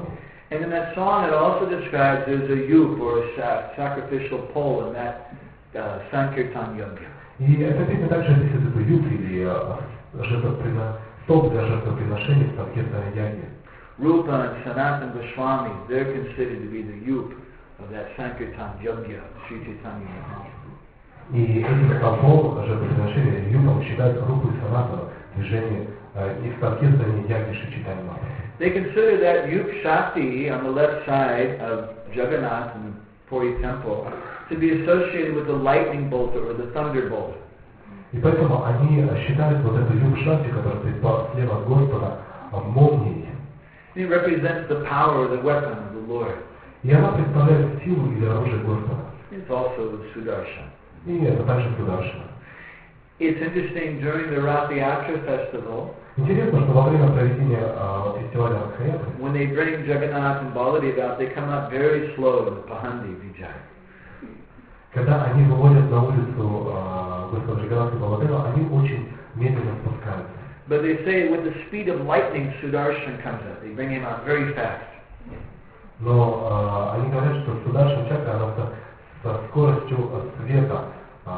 And in that song it also describes there's a yup or a sa- sacrificial pole in that uh, Sankirtan Yajna. И эта песня также описывает эту юг или э, жертвоприно- столб для жертвоприношений в Санкиртане Яги. Rupa and Sanatana Goswami, they're considered to be the yup of that Sankirtan Yajna, Sri Chaitanya Mahaprabhu. И этим столбом жертвоприношения югом считают Рупу и Санатану движение э, и в Санкиртане Яги Шри Чайтанья Махапрабху. They consider that Yup Shakti on the left side of Jagannath and the Puri temple to be associated with the lightning bolt or the thunderbolt. И поэтому они считают вот эту юг Шакти, которая стоит слева от Господа, молнией. It represents the power of the weapon of the Lord. И она представляет силу или оружие Господа. It's also the Sudarshan. И это также Сударшина. It's interesting, during the Rath Yatra festival, Интересно, что во время проведения э, фестиваля Радха-ятры, when they bring Jagannath and Baladev out, they come out very slow in the Pahandi Vijay. когда они выводят на улицу э, Господа Джаганнатха и Баладева, они очень медленно спускаются. But they say with the speed of lightning, Sudarshan comes out. They bring him out very fast. Но э, они говорят, что Сударшина чакра, она со, со скоростью света, э,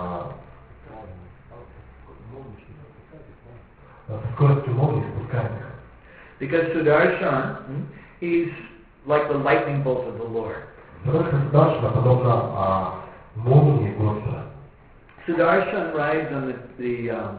со скоростью молнии спускает их. Because Sudarshan, he's like the lightning bolt of the Lord. Потому что Сударшина подобна э, молнии Господа. Sudarshan rides on the, the um,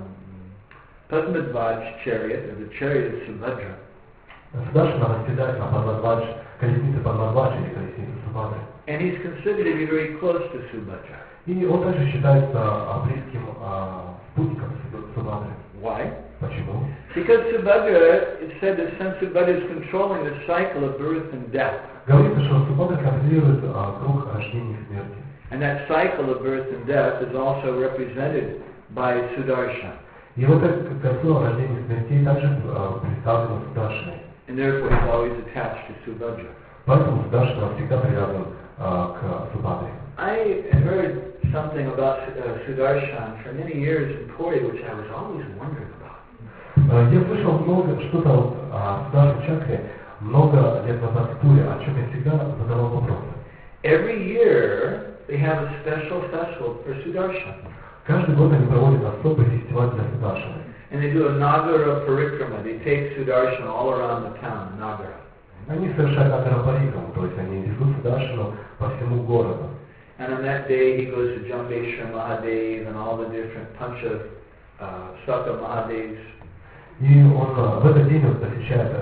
Padmadvaj chariot, or the chariot of Subhadra. Сударшина восседает на Падмадвадж, колеснице Падмадваджа или колеснице Субхадры. And he's considered to be very close to Subhadra. И он также считается э, близким э, спутником Субхадры. Why? Почему? Because Subhadra, it's said that since Subhadra is controlling the cycle of birth and death, Говорится, что Субхадра контролирует э, круг рождения и смерти. and that cycle of birth and death is also represented by Sudarshan. И вот это кольцо рождения и смерти также э, представлено Сударшиной. And therefore he's always attached to Subhadra. Поэтому Сударшина всегда привязан э, к Субхадре. I had heard something about uh, Sudarshan for many years in Puri, which I was always wondering about. Э, Я слышал много что-то вот о Сударшине чакре много лет назад в Пуре, о чем я всегда задавал вопросы. Every year they have a special festival for Sudarshan. Каждый год они проводят особый фестиваль для Сударшины. And they do a Nagara Parikrama. They take Sudarshan all around the town, Nagara. Они совершают Нагара-парикраму, то есть они везут Сударшину по всему городу. And on that day he goes to Jambeshwar Mahadev and all the different Pancha uh, Saka Mahadevs. И он в этот день он посещает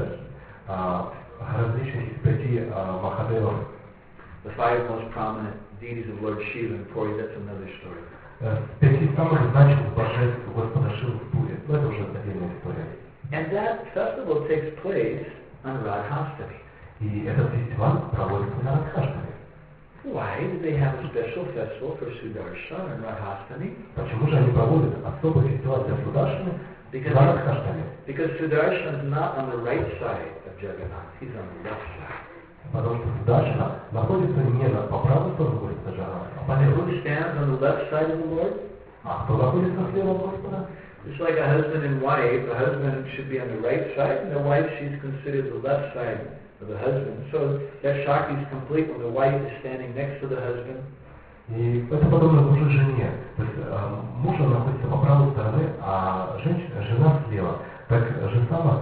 а, различных из пяти а, Махадевов. The five most prominent deities of Lord Shiva in Puri, that's another story. Пяти самых значимых божеств Господа Шивы в Пуре. Но это уже отдельная история. And that festival takes place on Radhastami. И этот фестиваль проводится на Радхаштаме. Why did they have a special festival for Sudarshan on Radhastami? Почему же они проводят особый фестиваль для Сударшины на Радхаштаме? Because Sudarshan is not on the right side of Jagannath, he's on the left side. Потому что Сударшина находится не на по правую сторону Господа Джаганнатха, а по And левую. who stands on the left side of the Lord? А кто находится слева от Господа? It's like a husband and wife. The husband should be on the right side, and the wife, she's considered the left side of the husband. So that Shakti is complete when the wife is standing next to the husband. И это подобно мужу и жене. То есть э, муж находится по правой стороне, а женщина, жена слева. Так же само.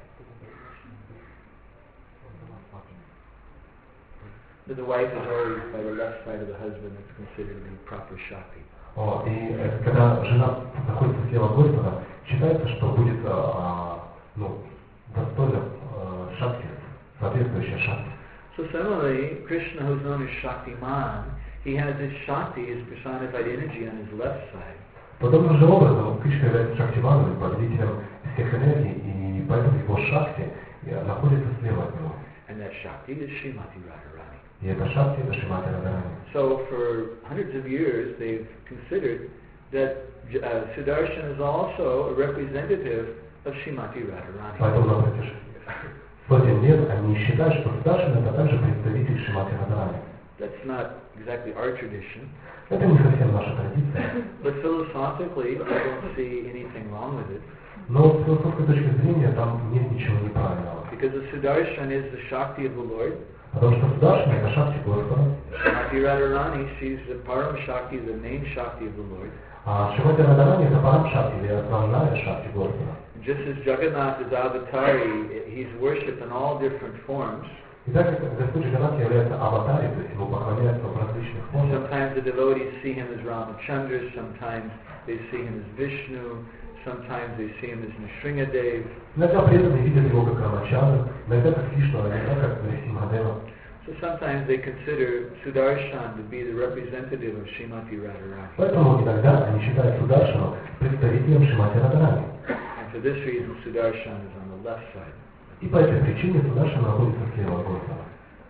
But the wife is always by the left side of the husband. It's considered to be proper Shakti. О, и э, когда жена находится слева Господа, считается, что будет э, ну, достойно э, шакти, соответствующая шакти. So similarly, Krishna, who's known as Shaktiman, he has his Shakti, his personified energy, on his left side. Подобным же образом Кришна является Шактиваном, повелителем всех энергий, и поэтому его шакти находится слева от него. And that Shakti is Srimati Radharani. И это шакти, это Шримати Радхарани. So for hundreds of years, they've considered that uh, Sudarshan is also a representative of Srimati Radharani. Поэтому на протяжении сотен лет они считают, что Сударшин это также представитель Шримати Радхарани. That's not exactly our tradition. Это не совсем наша традиция. But philosophically, I don't see anything wrong with it. Но с философской точки зрения там нет ничего неправильного. Because the Sudarshan is the Shakti of the Lord. Потому что Сударшана это Шакти Господа. Shrimati Radharani, she's the Param Shakti, the main Shakti of the Lord. А Шримати Радхарани это Парам Шакти, или основная Шакти Господа. Just as Jagannath is Avatari, he's worshipped in all different forms. И так как Господь Джаганнат является аватарой, то есть ему поклоняются в различных формах. Sometimes the devotees see him as Ramachandra, sometimes they see him as Vishnu, sometimes they see him as Nrsingadev. Иногда преданные видят его как Рамачандру, иногда как Вишну, иногда как Нрсимхадева. So sometimes they consider Sudarshan to be the representative of Srimati Radharani. Поэтому иногда они считают Сударшану представителем Шримати Радхарани. And for this reason, Sudarshan is on the left side. И по этой причине Сударшан находится слева от Господа.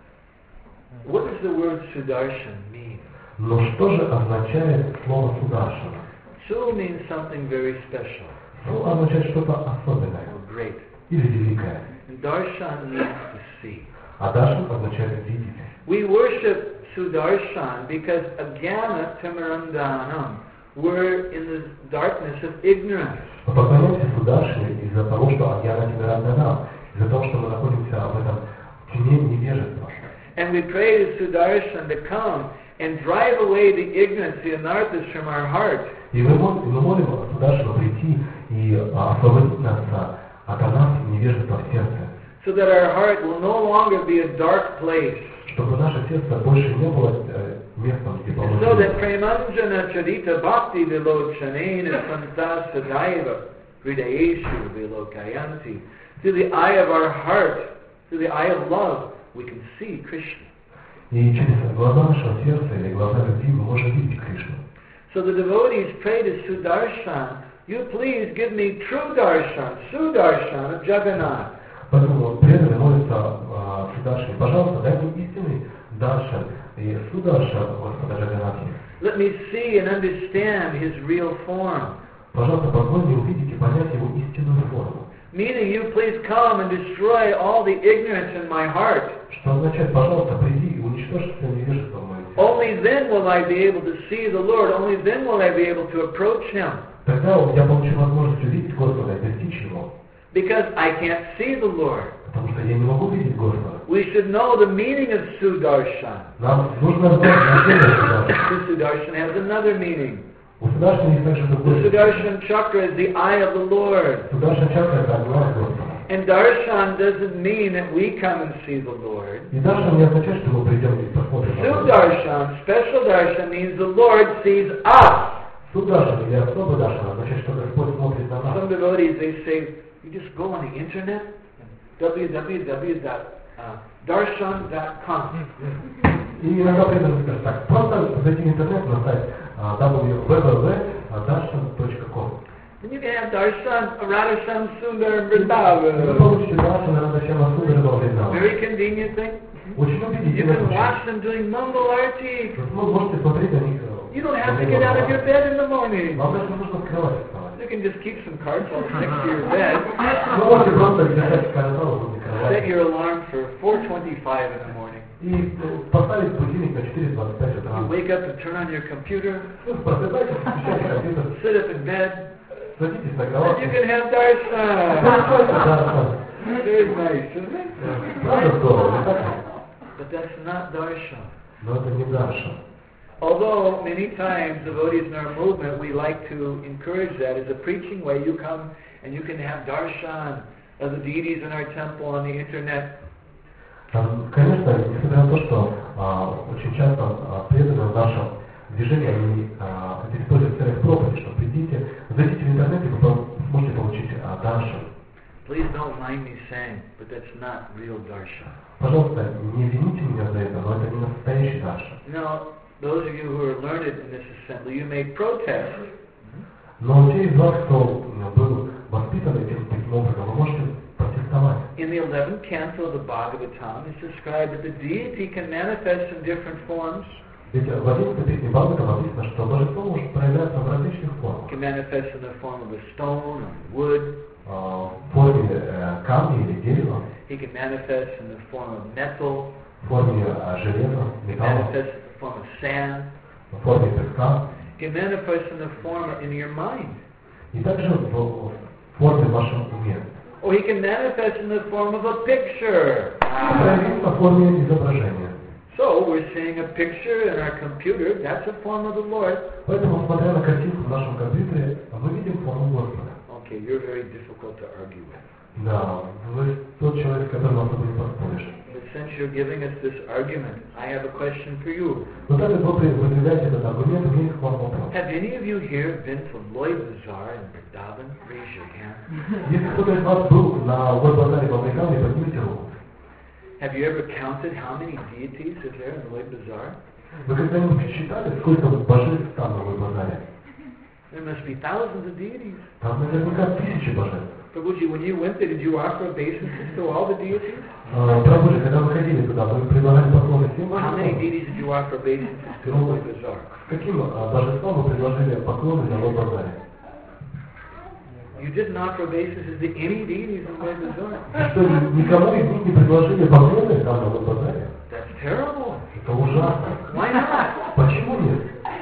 What does the word Sudarshan mean? Но что же означает слово Сударшана? Su means something very special Слово означает что-то особенное or great. или великое. And Darshan means to see. А Даршан означает видеть. We worship Sudarshan because Ajnana Timarandanam, we're in the darkness of ignorance. Мы поклоняемся Сударшане из-за того, что Агьяна Тимиранданам, из-за того, что мы находимся в этом тьме невежества. And we pray to Sudarshan to come and drive away the ignorance, the anarthas from our heart. И мы молим, мы молим Сударшану прийти и освободить нас от анархии и невежества в сердце. So that our heart will no longer be a dark place. Чтобы наше сердце больше не было э, местом, где And so that Premanjana Charita Bhakti Vilochanena Santa Sadaiva Hridayeshu Vilokayanti. Through the eye of our heart, through the eye of love, we can see Krishna. И через глаза нашего сердца или глаза любви мы можем видеть Кришну. So the devotees pray to Sudarshan, you please give me true darshan, Sudarshan of Jagannath. Поэтому преданные молятся э, Сударшане, пожалуйста, дай мне истинный Даршан и Сударшан Господа Джаганнати. Let me see and understand his real form. Пожалуйста, позволь мне увидеть и понять его истинную форму. Meaning, you please come and destroy all the ignorance in my heart. Что означает, пожалуйста, приди и уничтожь все невежество в моем сердце. Only then will I be able to see the Lord. Only then will I be able to approach Him. Тогда я получу возможность увидеть Господа и достичь Его. Because I can't see the Lord. Потому что я не могу видеть Господа. We should know the meaning of Sudarshan. Нам нужно знать значение Сударшана. Sudarshan has another meaning. У Сударшана есть также The другое. Sudarshan chakra is the eye of the Lord. Сударшан чакра это глаз Господа. And darshan doesn't mean that we come and see the Lord. И Даршан не означает, что мы придем и посмотрим на Господа. Sudarshan, special darshan, means the Lord sees us. Сударшан или особый Даршан означает, что Господь смотрит на нас. Some devotees, they say, you just go on the internet, w w w dot darshan dot com. И иногда преданные скажут так, просто зайти в интернет на сайт дабл ю дабл ю дабл ю точка даршан точка ком. And you can have darshan, radhasham, sundar, Вы vrindavan. получите Даршан, Радхашяма, Сундара, Вриндавана. Very convenient thing. Очень You убедительно. can watch them doing mumble arti. Вы можете смотреть на них. You don't have to get out of your bed in the morning. Вам даже не нужно скрывать вставать. You can just keep some cards all next to your bed. Вы можете просто держать карандаш возле Set кровати. your alarm for four twenty-five in the morning. И поставить будильник на четыре двадцать пять утра. You wake up and turn on your computer, Просыпайтесь, включайте компьютер, sit up in bed, садитесь на and кровать. you can have darshan. Даршан. Very nice, isn't it? Правда здорово, не так ли? But that's not darshan. Но это не Даршан. Although many times devotees in our movement, we like to encourage that as a preaching way. You come and you can have darshan of the deities in our temple on the internet. Конечно, несмотря на то, что а, очень часто а, преданные в нашем движении, они а, это используют в целях проповеди, что придите, зайдите в интернет и вы сможете получить а, даршан. Please don't mind me saying, but that's not real darshan. Пожалуйста, не вините меня за это, но это не настоящий даршан. Now, those of you who are learned in this assembly, you may protest. Но те из вас, кто был воспитан этим таким образом, вы можете протестовать. In the eleventh canto of the Bhagavatam, it's described that the deity can manifest in different forms. Ведь в одиннадцатой песне Бхагаватам написано, что божество может проявляться в различных It формах. can manifest in the form of a stone or wood. В форме э, камня или дерева, He can manifest in the form of metal. в форме э, железа, He can металла, manifest in the form of sand. в форме песка. He can manifest in the form in your mind. И также в, в форме в вашем уме. Or he can manifest in the form of a picture. Проявиться в форме изображения. So we're seeing a picture in our computer. That's a form of the Lord. Поэтому, смотря на картинку в нашем компьютере, мы видим форму Господа. Okay, you're very difficult to argue with. Да, вы тот человек, с которым особо не поспоришь. But since you're giving us this argument, I have a question for you. Но так как вы выдвигаете этот аргумент, у меня к вам вопрос. Have any of you here been to Loy Bazaar in Vrindavan? Raise your hand. Если кто-то из вас был на Лой-базаре во Вриндаване, поднимите руку. Have you ever counted how many deities are there in Loy Bazaar? Вы когда-нибудь считали, сколько божеств там на Лой-базаре? There must be thousands of deities. Там наверняка тысячи божеств. Prabhuji, when you went there, did you offer obeisances to all the deities? Прабхуджи, когда вы ходили туда, вы предлагали поклоны всем How many божествам? deities did you offer obeisances to in Loy Bazaar? Каким божествам вы предложили поклоны на Лой-базаре? You didn't offer obeisances to any deities in Loy Bazaar. Что, никому из них не предложили поклоны там на Лой-базаре? That's terrible. Это ужасно. Why not? Почему нет?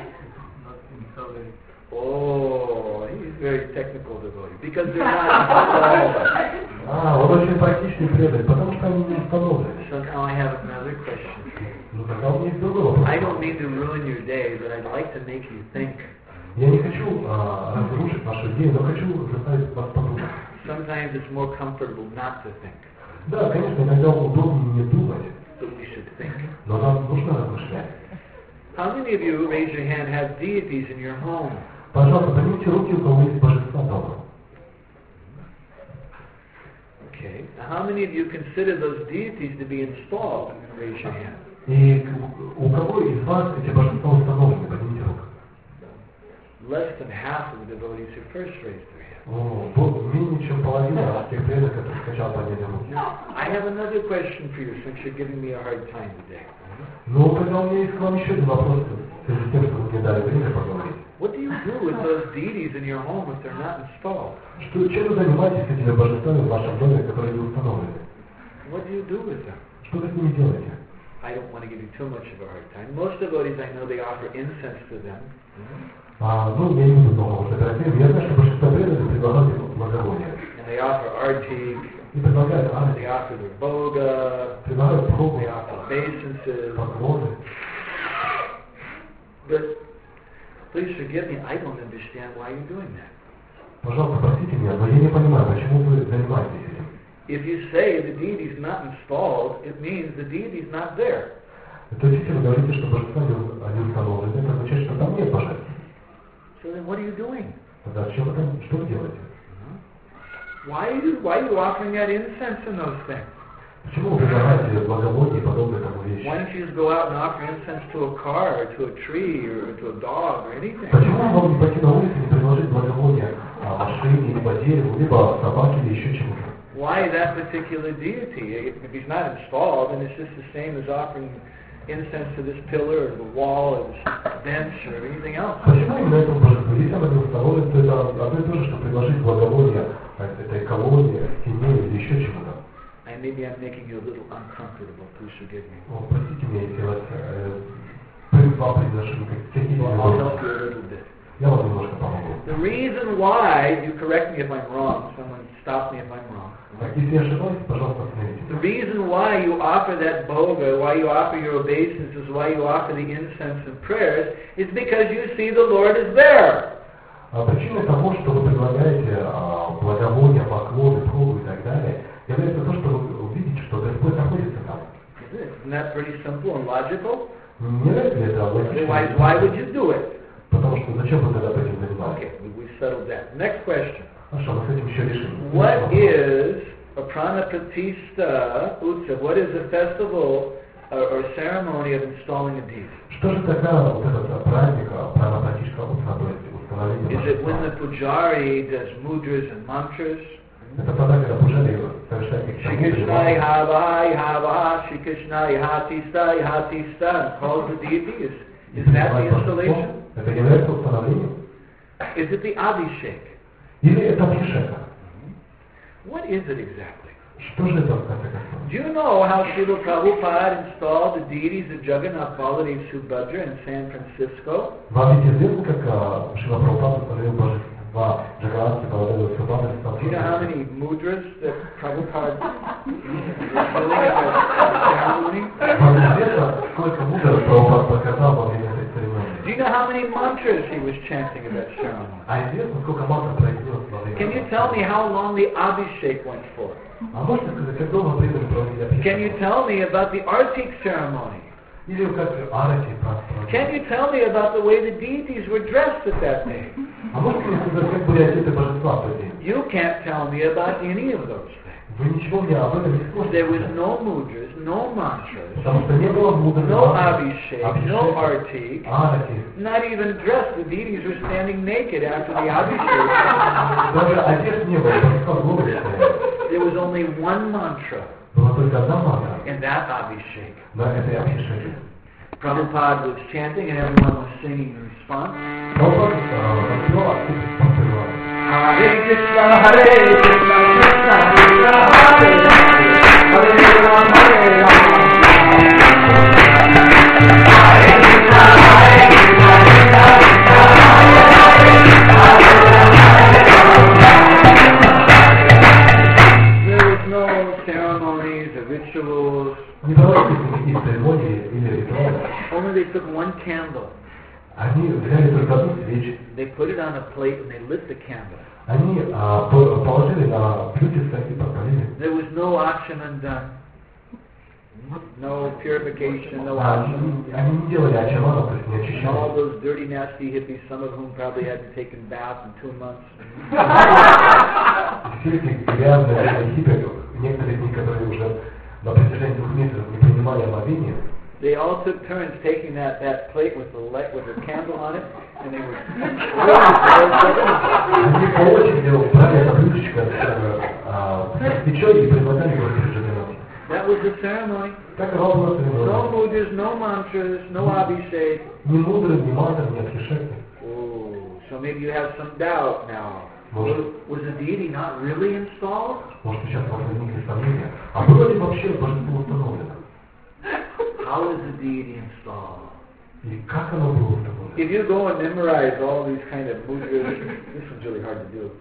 Oh, he's very technical devotee. Because they're not installed. А, он очень практичный преданный, потому что они не установлены. So now I have another question. Ну тогда у меня есть другой вопрос. I don't mean to ruin your day, but I'd like to make you think. Я не хочу а, разрушить вашу идею, но хочу заставить вас подумать. Sometimes it's more comfortable not to think, Да, конечно, иногда удобнее не думать, but we should think. но нам нужно размышлять. How many of you, raise your hand, have deities in your home? Пожалуйста, поднимите руки, у кого есть божества дома. Okay. Now, how many of you consider those deities to be installed? Raise your hand. И у кого из вас эти божества установлены? Поднимите руку. Less than half of the devotees who first raised their hand. О, вот менее чем половина тех преданных, которые сначала подняли руки. I have another question for you, since you're giving me a hard time today. Но тогда у меня есть к вам еще один вопрос, в связи с тем, что вы мне дали время поговорить. What do you do with those deities in your home if they're not installed? Что, чем вы занимаетесь с этими божествами в вашем доме, которые не установлены? What do you do with them? Что вы с ними делаете? I don't want to give you too much of a hard time. Most devotees, I know they offer incense to them. А, ну, я не буду много вот это время. Я знаю, что большинство преданных предлагают им благовония. And they offer arti, И предлагают арти, they offer their boga, предлагают пробу, they offer obeisances. поклоны. But please forgive me, I don't understand why you're doing that. Пожалуйста, простите меня, но я не понимаю, почему вы занимаетесь этим. If you say the deity is not installed, it means the deity is not there. То есть, если вы говорите, что божества не установлены, это означает, что там нет божеств. So then what are you doing? Тогда зачем вы там, что вы делаете? Why are you, why are you offering that incense and those things? Почему вы предлагаете благовоние и подобные тому вещи? Why don't you just go out and offer incense to a car or to a tree or to a dog or anything? Почему вам не пойти на улицу и не предложить благовоние а, машине, либо дереву, либо собаке, или еще чему-то? Why that particular deity? If he's not installed, then it's just the same as offering incense to this pillar or the wall or this bench or anything else. Почему именно этому божеству? Если оно не установлено, то это одно и то же, что предложить благовоние этой колонне, стене или еще чему-то. And maybe I'm making you a little uncomfortable. Please forgive me. О, простите меня, если вас э, вам предложили как технический Well, I'll help вопрос. you a little bit. Я вам немножко помогу. The reason why, you correct me if I'm wrong, someone stop me if I'm wrong. Если я ошибаюсь, пожалуйста, остановите. The reason why you offer that boga, why you offer your obeisances, why you offer the incense and prayers, is because you see the Lord is there. А причиной того, что вы предлагаете а, благовония, поклоны, пробы и так далее, является то, что вы увидите, что Господь находится там. Isn't that pretty simple and logical? Не нравится ли это логично? Otherwise, why would you do it? Потому что зачем вы тогда этим занимаетесь? Okay, we, we settled that. Next question. Хорошо, мы с этим еще решим. What is a pranapratishta utsav? What is a festival or, or ceremony of installing a deity? Что же тогда вот этот праздник, пранапратишка утсва, то есть установление Is it when the божества? pujari does mudras and mantras? Это тогда, когда пужари совершает их Shri Krishna Ihava Ihava, Shri Krishna Ihatista Ihatista, and calls the deity. Is, is that the installation? Это является установлением? Is it the Abhishek? Или это абхишека? What is it exactly? Что же это в конце концов? Do you know how Srila Prabhupada installed the deities of Jagannath, Baladev, Subhadra in San Francisco? Вам ведь известно, как Шрила Прабхупада установил божества Джаганнатхи, Баладева, Субхадра в Do you Сан-Франциско? Prabhupada revealing about ceremony? Вам известно, сколько мудр Прабхупад показал во время этой церемонии? Do you know how many mantras he was chanting at that ceremony? А известно, сколько мантр произнес во время? Can you tell me how long the Abhishek went for? А можете сказать, как долго преданные проводили Can you Абхишек? tell me about the Artik ceremony? Или как Арати проводили? Can you tell me about the way the deities were dressed at that day? А можете мне сказать, как были одеты божества в тот день? You can't tell me about any of those things. Вы ничего мне об этом не There was сможете. no mudras, no mantras, Потому что не было мудр, no Abhishek, no Artik, Арати. not even dressed. The deities were standing naked after the Abhishek. Даже одежд не было, божества голые стояли. There was only one mantra Была только одна мантра in that Abhishek. на этой Абхишеке. Prabhupada was chanting and everyone was singing in response. Прабхупад распевал, все подпевали. Hare Krishna, Hare Krishna, Krishna Krishna, Hare Hare, Hare Rama, Hare Rama. Hare Krishna, Hare Krishna, Krishna Krishna, Hare Hare, Hare Rama. There was no ceremonies or rituals. Не проводились никакие церемонии или ритуалы. Only they took one candle. Они взяли только одну свечу. They put it on a plate and they lit the candle. Они а, по- положили на блюдце и подпалили. There was no action undone. No purification, no А, action. они, они не делали очевадов, то есть не And all очищали. those dirty, nasty hippies, some of whom probably hadn't taken bath in two months. Все эти грязные хиппи, некоторые из них, которые уже на протяжении двух месяцев не принимали омовение, They all took turns taking that, that plate with the light, with the candle on it, and they were они по очереди брали это блюдечко с, а, с свечой и предлагали его прижигать. That was the ceremony. Такова была No церемония. mudras, no mantras, no abhishek. Ни мудрый, ни мантр, ни Абхишек. Oh, so maybe you have some doubt now. Может, Was the deity not really installed? может сейчас у вас возникли сомнения. А было ли вообще божество установлено? How is the deity installed? И как оно было установлено? If you go and memorize all these kind of mudras, this one's really hard to do.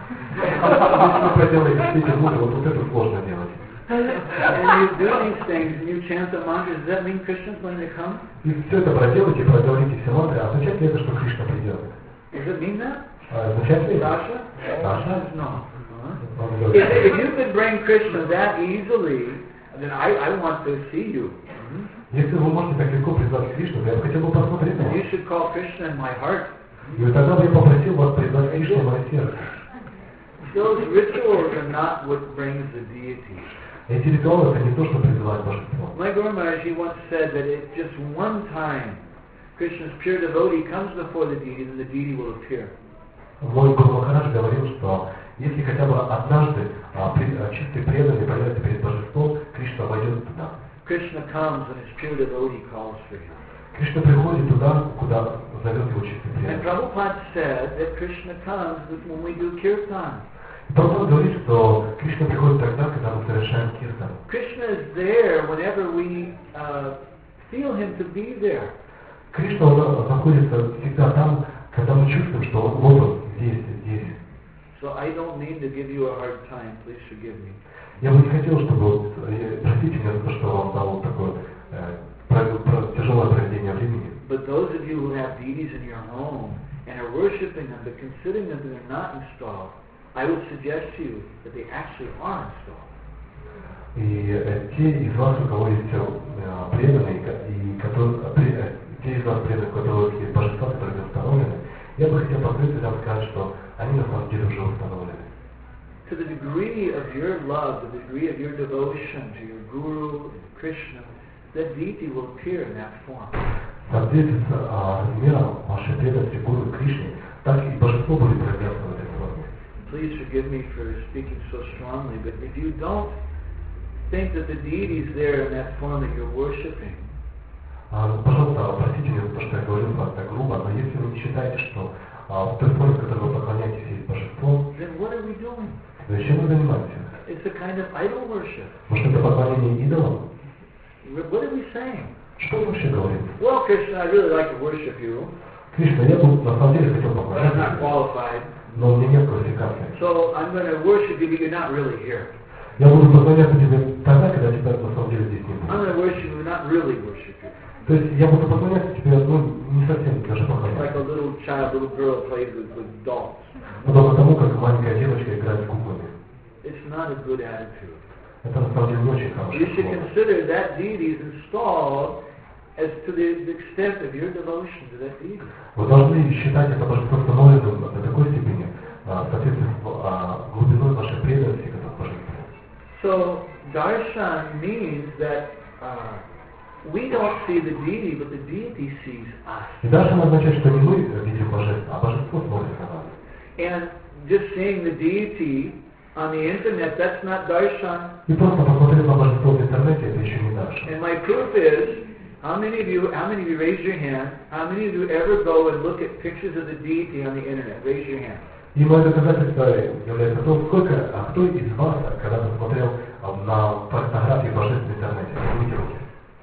Если вы проделаете все эти мудры, вот, вот это сложно делать. And you do these things and you chant the mantras, does that mean Krishna's going to come? И все это проделайте, проговорите все мантры. Означает ли это, что Кришна придет? Does it mean that? А означает ли это? Sasha? Sasha? No. Huh? Он If, говорит, if you could bring Krishna that easily, then I, I want to see you. если вы можете так легко призвать Кришну, то я бы хотел бы посмотреть на вас. You should call Krishna in my heart. И вот тогда бы я попросил вас призвать Кришну в мое сердце. Those rituals are not what brings the deity. Эти ритуалы это не то, что призывает божество. My Guru Maharaj, he once said that if just one time Krishna's pure devotee comes before the deity, then the deity will appear. Мой Гуру Махарадж говорил, что если хотя бы однажды а, при, а, чистый преданный появится перед божеством, Кришна войдет туда. Krishna comes when his pure devotee calls for him. Кришна приходит туда, куда зовет его чистый And преданный. Prabhupada said that Krishna comes when we do kirtan. Прабхупада говорит, что Кришна приходит тогда, когда мы совершаем киртан. Krishna is there whenever we uh, feel him to be there. Кришна он находится всегда там, когда мы чувствуем, что он вот он, здесь, здесь. So I don't mean to give you a hard time. Please forgive me. Я бы не хотел, чтобы вот, э, простите меня за то, что вам дал такое э, про, про тяжелое проведение времени. But those of you who have deities in your home and are worshiping them, but considering them that they're not installed, I would suggest to you that they actually are installed. И э, те из вас, у кого есть э, преданные, и которые, э, те из вас преданных, у которых есть божества, которые установлены, я бы хотел посмотреть вам сказать, что они на самом деле уже установлены. To the degree of your love, the degree of your devotion to your Guru and Krishna, that deity will appear in that form. В соответствии с а, размером вашей преданности Гуру и Кришне, так и божество будет проявляться в этой форме. Please forgive me for speaking so strongly, but if you don't think that the deity is there in that form that you're worshiping, А, ну, пожалуйста, простите меня за то, что я говорил вас так грубо, но если вы не считаете, что а, в той форме, в которой вы поклоняетесь, есть божество, then what are we doing? то чем вы занимаетесь? It's a kind of idol worship. Может, это поклонение идолам? What are we saying? Что вы вообще говорите? Well, Krishna, I really like to worship you, Кришна, я бы на самом деле хотел but I'm поклоняться, not qualified. но у меня нет квалификации. So I'm going to worship you, but you're not really here. Я буду поклоняться тебе тогда, когда тебя на самом деле здесь не будет. I'm going to worship you, not really worship you. То есть я буду поклоняться тебе, ну, не совсем даже поклоняться. Like a little child, little girl plays with, with dolls. Подобно тому, как маленькая девочка играет с куклами. It's not a good attitude. Это на самом деле не очень хорошо. You should consider that deity is installed as to the extent of your devotion to that deity. Вы должны считать это божество установленным до такой степени, в соответствии с глубиной вашей преданности к этому божеству. So, darshan means that uh, we don't see the deity, but the deity sees us. И даршан означает, что не мы видим божество, а божество смотрит на нас. And just seeing the deity on the internet, that's not darshan. И просто посмотреть на божество в интернете, это еще не даршан. And my proof is, how many of you, how many of you raise your hand? How many of you ever go and look at pictures of the deity on the internet? Raise your hand. И мое доказательство является то, сколько, а кто из вас когда-то смотрел на фотографии божеств в интернете? Поднимите руки.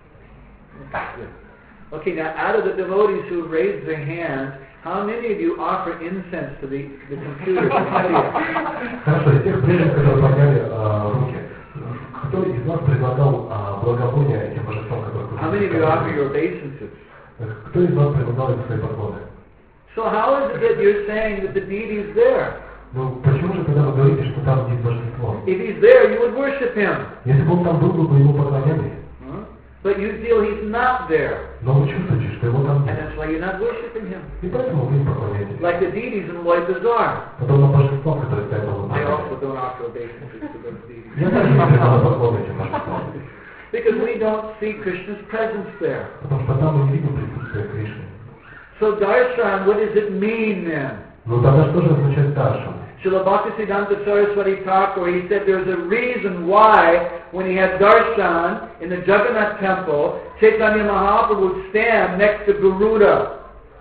Okay, now out of the devotees who raised their hands, how many of you offer incense to the, the computer? Хорошо, из тех преданных, которые подняли а, руки, кто из вас предлагал а, благовония этим божествам, которых вы... How many of you offer your obeisances? Кто из вас предлагал им свои поклоны? So how is it that you're saying that the deity is there? Ну, почему же тогда вы говорите, что там есть божество? If he's there, you would worship him. Если бы он там был, вы бы ему поклонялись. Huh? But you feel he's not there. Но вы чувствуете, что его там And нет. that's why you're not worshiping him. И поэтому вы не поклоняетесь. Like the deities in Lloyd Bazaar. Подобно божествам, которые стоят на They луне. also don't offer obeisances to those deities. Я также не предлагаю поклоны этим божествам. Because we don't see Krishna's presence there. Потому что там мы не видим присутствия Кришны. So darshan, what does it mean then? Ну тогда что же означает даршан? Srila Bhaktisiddhanta Saraswati Thakur, he said there's a reason why when he had darshan in the Jagannath temple, Chaitanya Mahaprabhu would stand next to Garuda.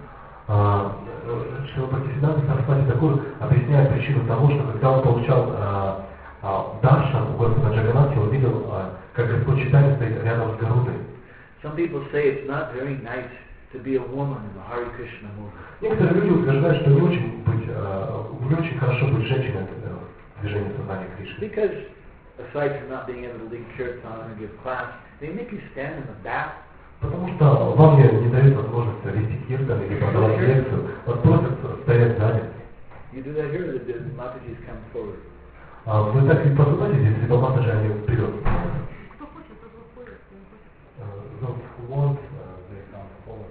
Шрила Бхактисиданта Сарасвати Тхакур объясняет причину того, что когда он получал а, а, даршан у Господа Джаганнатхи, он видел, а, как Господь Чайтанья стоит рядом с Гарудой. Some people say it's not very nice to be a woman in the Hare Krishna movement. Некоторые люди утверждают, что не очень быть, а, не очень хорошо быть женщиной в движении сознания Кришны. Because aside from not being able to lead kirtan or give class, they make you stand in the back. Потому что вам не, не дают возможность вести киртан или продавать лекцию, вас просят стоять сзади. You do that here, or the Mataji's come forward? А вы так и поступаете здесь, либо Матаджи, они вперед. Кто хочет, тот выходит, кто не хочет. Those who want, they come forward.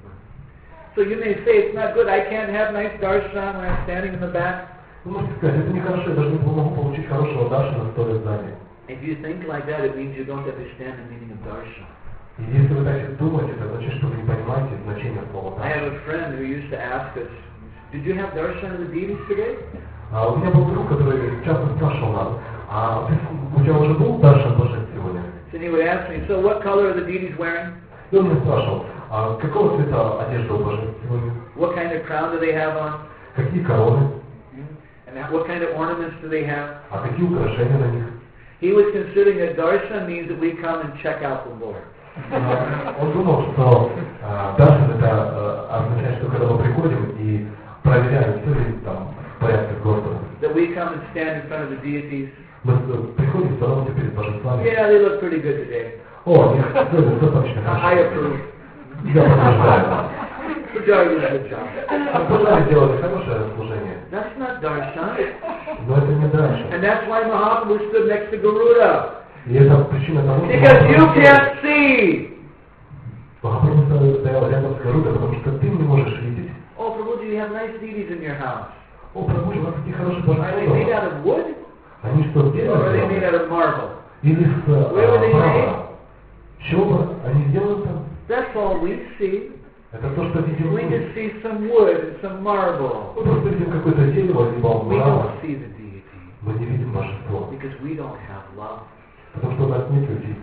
So you may say it's not good, I can't have nice darshan when I'm standing in the back. Вы можете сказать, это нехорошо, я даже не могу получить хорошего даршана, стоя сзади. If you think like that, it means you don't understand the meaning of darshan. И если вы так думаете, это значит, что вы не понимаете значение слова I have даршан. a friend who used to ask us, did you have darshan of the deities today? А у меня был друг, который часто спрашивал нас, а ты, у тебя уже был даршан божеств сегодня? So he would ask me, so what color are the deities wearing? И он меня спрашивал, а какого цвета одежда у божеств сегодня? What kind of crown do they have on? Какие короны? And what kind of ornaments do they have? А какие украшения на них? He was considering that darshan means that we come and check out the Lord. Он думал, что даршан это означает, что когда мы приходим и проверяем, все ли там в порядке с Господом. That we come and stand in front of the deities. Мы приходим, становимся перед божествами. Yeah, they look pretty good today. О, нет, сегодня достаточно хорошо. I approve. Я подтверждаю. Pujari did a good job. Пожалуй, сделали хорошее служение. That's not darshan. Но это не даршан. And that's why Mahaprabhu stood next to Garuda. И это причина того, что Because you can't see. Махапрабху стоял рядом с Гарудой, потому что ты не можешь видеть. Oh, Prabhuji, you have nice deities in your house. О, Прабхуджи, у вас такие хорошие Are they made божества. out of wood? Они что, Or are they made сделаны? out of marble? Или с Where were they мрамора? Чего бы они сделаны там? That's all we see. Это то, что видим We мы. just see some wood and some marble. Мы просто видим какое-то дерево, либо We мрамор. don't see the deity. Мы не видим божество. Because we don't have love. Потому что у нас нет людей.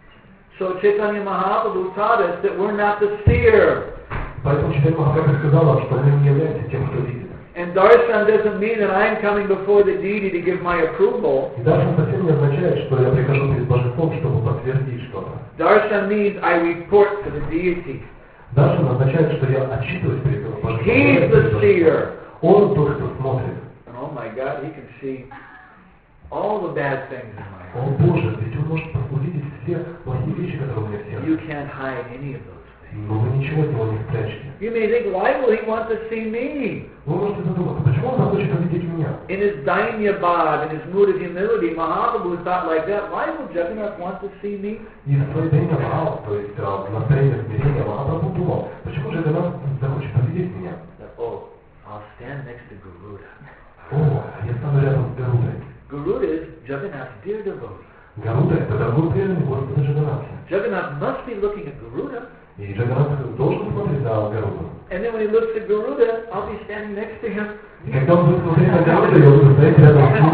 So Chaitanya Mahaprabhu taught us that we're not the seer. Поэтому Чайтанья Махапрабху сказал нам, что мы не являемся тем, кто видит. And darshan doesn't mean that I'm coming before the deity to give my approval. И даже совсем не означает, что я прихожу перед божеством, чтобы подтвердить что-то. Darshan means I report to the deity. Даже означает, что я отчитываюсь перед божеством. He's the seer. Он тот, кто смотрит. And oh my God, he can see all the bad things in my О heart. Боже, ведь Он может увидеть все плохие вещи, которые у меня в You сердце. can't hide any of those things. Но вы ничего от Него не спрячете. You may think, why will he want to see me? Вы можете задуматься, почему Он захочет увидеть меня? In his Dainyabad, in his mood of humility, Mahaprabhu thought like that. Why would Jagannath want to see me? И в своей дайне Махал, то есть в настроении смирения, Махапрабху думал, почему же Ганат захочет увидеть меня? That, oh, I'll stand next to Garuda. О, я стану рядом с Гарудой. Garuda is Jagannath's dear devotee. Гаруда — это дорогой преданный Господа Джаганатха. Jagannath must be looking at Garuda. И Джаганатх должен смотреть на Гаруду. And then when he looks at Garuda, I'll be standing next to him. И когда он будет смотреть на Гаруду, я буду стоять рядом с ним.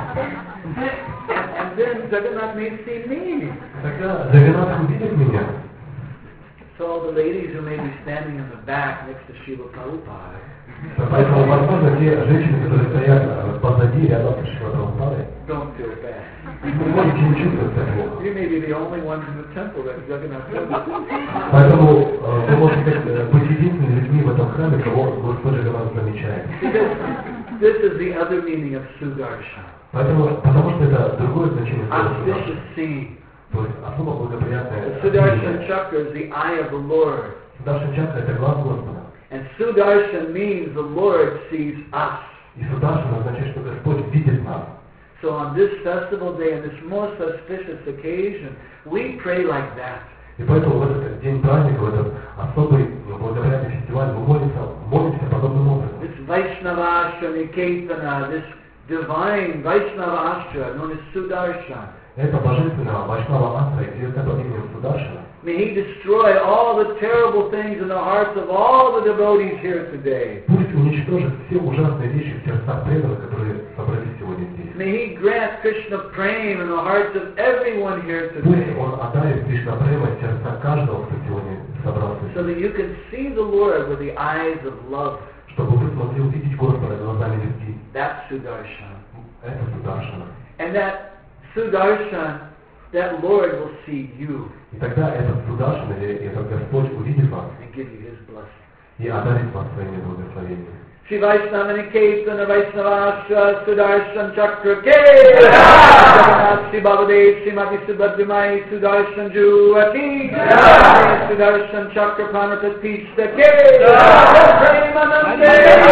And, and then Jagannath may see me. Тогда Джаганатх увидит меня. So all the ladies who may be standing in the back next to Srila Prabhupada, Поэтому, возможно, те женщины, которые стоят позади, рядом с Шрила Прабхупадой, don't feel bad. вы можете не чувствовать себя плохо. You may be the only ones in the temple that Jagannath knows. Поэтому э, вы можете э, быть единственными людьми в этом храме, кого Господь Джаганнат замечает. Because this is the other meaning of Sudarshan. Поэтому, потому что это другое значение слова Сударшана. Auspicious seeing. То есть особо благоприятное The Sudarshan видение. chakra is the eye of the Lord. Сударшан чакра — это глаз Господа. And Sudarshan means the Lord sees us. И Сударшан означает, что Господь видит нас. So on this festival day, on this most auspicious occasion, we pray like that. И поэтому в этот день праздника, в этот особый благоприятный фестиваль, мы молимся, молимся подобным образом. This Vaishnava Ashra Niketana, this divine Vaishnava Ashra known as Sudarshan. Это божественного Вайшнава Астра, известное под именем Сударшана. May he destroy all the terrible things in the hearts of all the devotees here today. Пусть уничтожит все ужасные вещи в сердцах преданных, которые собрались сегодня здесь. May he grant Krishna prema in the hearts of everyone here Пусть today. Он одарит Кришна Према в сердца каждого, кто сегодня собрался So that здесь. you can see the Lord with the eyes of love. Чтобы вы смогли увидеть Господа глазами любви. That's Sudarshan. Это Сударшана. And that Sudarshan, that Lord will see you И тогда этот Сударшан, или этот Господь увидит вас and give you his blessing. и одарит вас своими благословениями. Shri Vaishnava Niketana Vaishnavasya Sudarshan Chakra Ke Jagannath Shri Baladev Srimati Subhadrimai Sudarshan Juvati Sudarshan Chakra Panatat Pishta Ke Premanande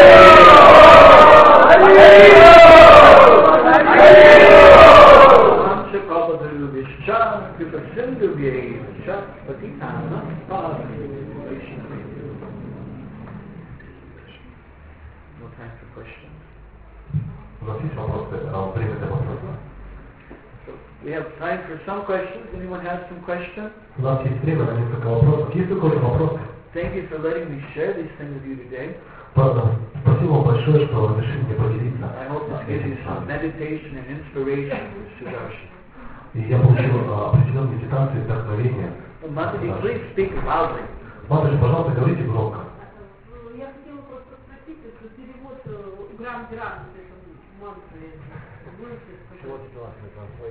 Amcha Kalpataru Vishcha Kripa Sindhu Vyeva Patitana Pavani Vaishnava. No time for questions. У нас есть вопросы, а, время для вопросов? So we have time for some questions. Anyone has some questions? У нас есть время на несколько вопросов. Есть какой-то вопрос? Thank you for letting me share these things with you today. Правда, спасибо вам большое, что разрешили мне поделиться. I hope this gives you some meditation and inspiration with Sudarshan. И я получил а, определенные медитации, вдохновения. Well, Mataji, please speak loudly. Матушка, пожалуйста, говорите громко. Я хотела просто спросить, если перевод грамм-грамм мантры будете She wanted to ask the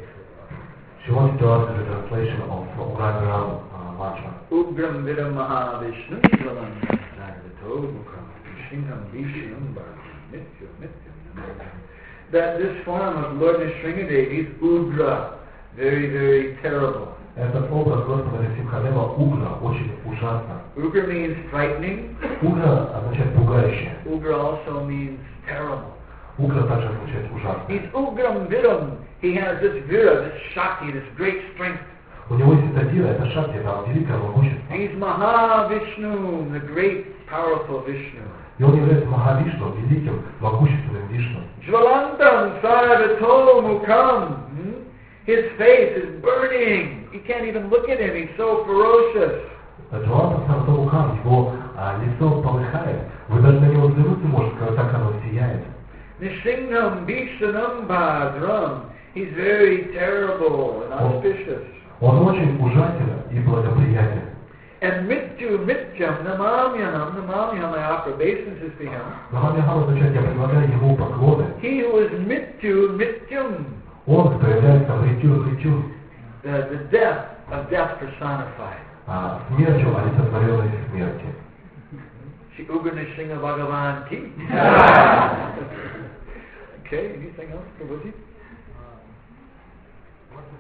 translation of Ugram Gram uh, mantra. Ugram Viram Mahavishnu Svalam Sarvato Mukram Shingham Vishnam Bharam Nitya Nityam Namam. That this form of Lord Nrsimhadev is Ugra, very, very terrible. Этот образ Господа Симхадева Угра очень ужасно. Ugra means frightening. Угра означает пугающее. Ugra also means terrible. Угра также означает ужасно. He's Ugram Viram. He has this vira, this shakti, this great strength. У него есть эта вира, это шакти, это великое могущество. He's Mahavishnu, the great, powerful Vishnu. И он является Махавишну, великим, могущественным Вишну. Jvalantam Sarvato Mukam. His face is burning. You can't even look at him. He's so ferocious. Джоанта Сартаукам, его а, лицо полыхает. Вы даже на него взглянуть не можете, как оно сияет. Nishingham Bhishanam Bhadram. He's very terrible and auspicious. Он очень ужасен и благоприятен. And Mrityu Mityam Namamyanam Namamyam, I offer obeisances to him. Намамьяхам означает, я предлагаю ему поклоны. He who is Mrityu Mityam, Он, кто является Мритю Мритю, the, the death of death personified. а, смертью, олицетворенной смерти. Shri Ugra Nishinga Bhagavan Ki. Okay, anything else, Prabhuji?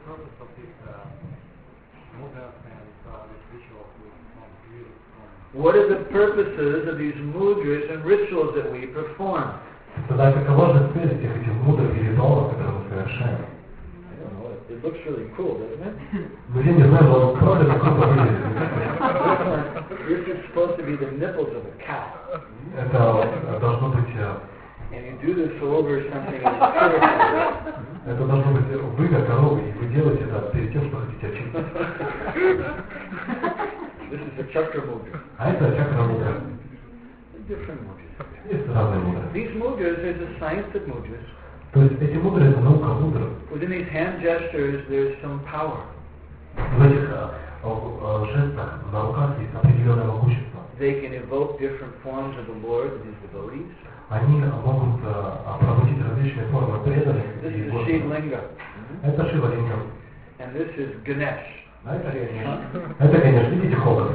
purpose of this uh, mudras and uh, this ritual with from beauty from What are the purposes of these mudras and rituals that we perform? Тогда какова же цель всех этих мудр и ритуалов, которые мы совершаем? I don't know. It, it looks really cool, doesn't it? Ну я не знаю, но правда это круто выглядит. This is supposed to be the nipples of a cow. Это должно быть, And you do this over something in the purifier. это должно быть вымя коровы, и вы делаете это перед тем, что хотите очистить. This is the chakra mudra. А это чакра мудра. Different mudras. Есть разные мудры. These mudras, there's a science of mudras. То есть эти мудры это наука мудр. Within these hand gestures, there's some power. В этих жестах на руках есть определенное могущество. They can evoke different forms of the Lord and His devotees. Они могут пробудить различные формы преданных This и is Господа. Shiv Linga. Это Шива Линга. And this is Ganesh. А это, это, конечно, видите, холод.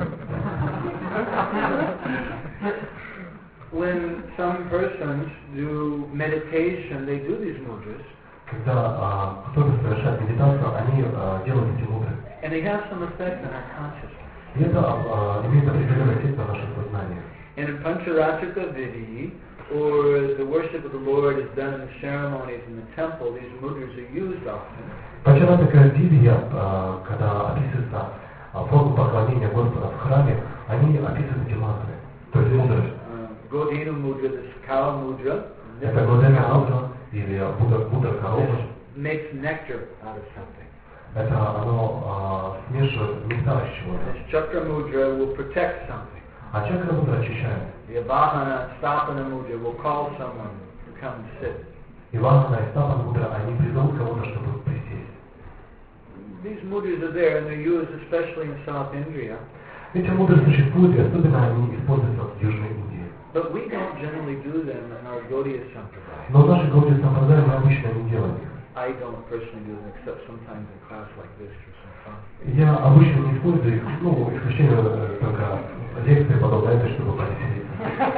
When some persons do meditation, they do these mudras. Когда а, кто-то совершает медитацию, они а, делают эти мудры. And they have some effect on our consciousness. И это а, имеет определенный эффект на наше сознание. And in Pancharatrika Vidhi, or the worship of the Lord is done in the ceremonies in the temple, these mudras are used often. Почему такая видия, когда описывается форма поклонения Господа в храме, они описывают эти мантры, то есть мудры. Godhenu mudra, this cow mudra. Это Годена мудра или мудра коровы. Makes nectar out of something. Это оно смешивает нектар из чего-то. This chakra mudra will protect something. А чакра мудра очищает. The Abhahana, Stapana mudra will call someone to come and sit. Ивана и Стапана мудра, они призовут кого-то, чтобы присесть. These mudras are there and they're used especially in South India. Эти мудры существуют, и особенно они используются в Южной Индии. But we don't generally do them in our Gaudiya Sampradaya. Но наши Гаудия Сампрадай мы обычно не делаем их. I don't personally do them except sometimes in class like this for some fun. Я обычно не использую их, ну, исключение только лекции подобные, это чтобы повеселиться.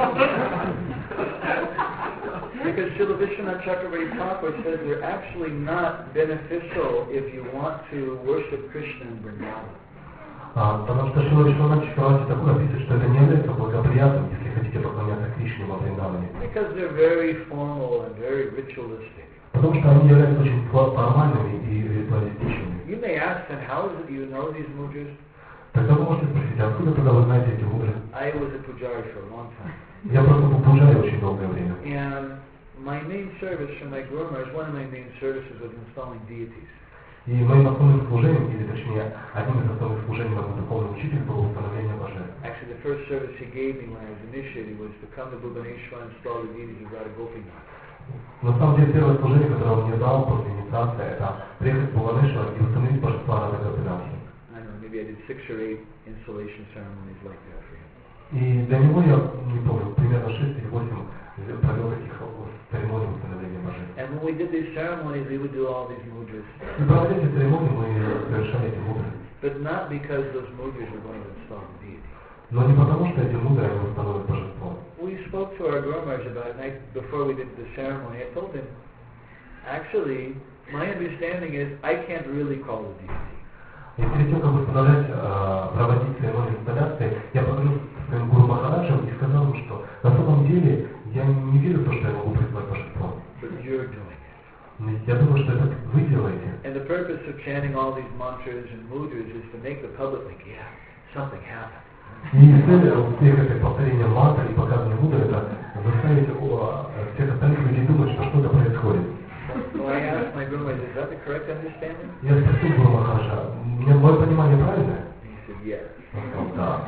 Because Srila Vishwanath Chakravarti Thakur says they're actually not beneficial if you want to worship Krishna in Vrindavan. А, потому что Шрила Вишванат Чакраварти Тхакур описывает, что это не является благоприятным, если хотите поклоняться Кришне во Вриндаване. Because they're very formal and very ritualistic. Потому что они являются очень формальными и ритуалистичными. You may ask them, how is it you know these mudras? Тогда вы можете спросить, а откуда тогда вы знаете эти мудры? I was a pujari for a long time. Я просто был пужари очень долгое время. And my main service for my Guru Maharaj, one of my main services was installing deities. И моим основным служением, или точнее, одним из основных служений моего духовного учителя было установление божеств. Actually, the first service he gave me when I was initiated was to come to Bhubaneswar and install the deities of Radha Gopinath. На самом деле, первое служение, которое он мне дал после инициации, это приехать в Бхуванешвар и установить божества Рады Гопинатхи. I don't know, maybe I did six or eight installation ceremonies like that for him. И для него я, не помню, примерно шесть или восемь провел таких церемоний установления божеств. And when we did these ceremonies, we would do all these mudras. И проводя эти церемонии, мы совершали эти мудры. But not because those mudras were going to install the deity. Но не потому, что эти мудры, они установят божество. We spoke to our Guru Maharaj about it, and I, before we did the ceremony, I told him, actually, my understanding is I can't really call the deity. И перед тем, как установлять, проводить церемонию инсталляции, я поговорил с своим Гуру Махараджем и сказал ему, что на самом деле я не верю в то, что я могу призвать божество. But you're doing it. Но я думаю, что это вы делаете. And the purpose of chanting all these mantras and mudras is to make the public think, yeah, something happened. И цель всех этих повторений мантры и показывания мудры — это заставить всех остальных людей думать, что что-то происходит. So I asked my Guru Maharaj, is that the correct understanding? Я спросил Гуру Махараджа, мне мое понимание правильное? And he said, yes. Он сказал, да.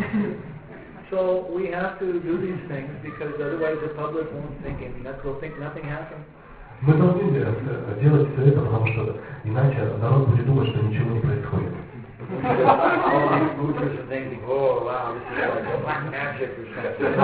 So we have to do these things because otherwise the public won't think, and they'll think nothing happened. Мы должны делать все это, потому что иначе народ будет думать, что ничего не происходит. All these mudras and things, oh wow, this is like black magic or something.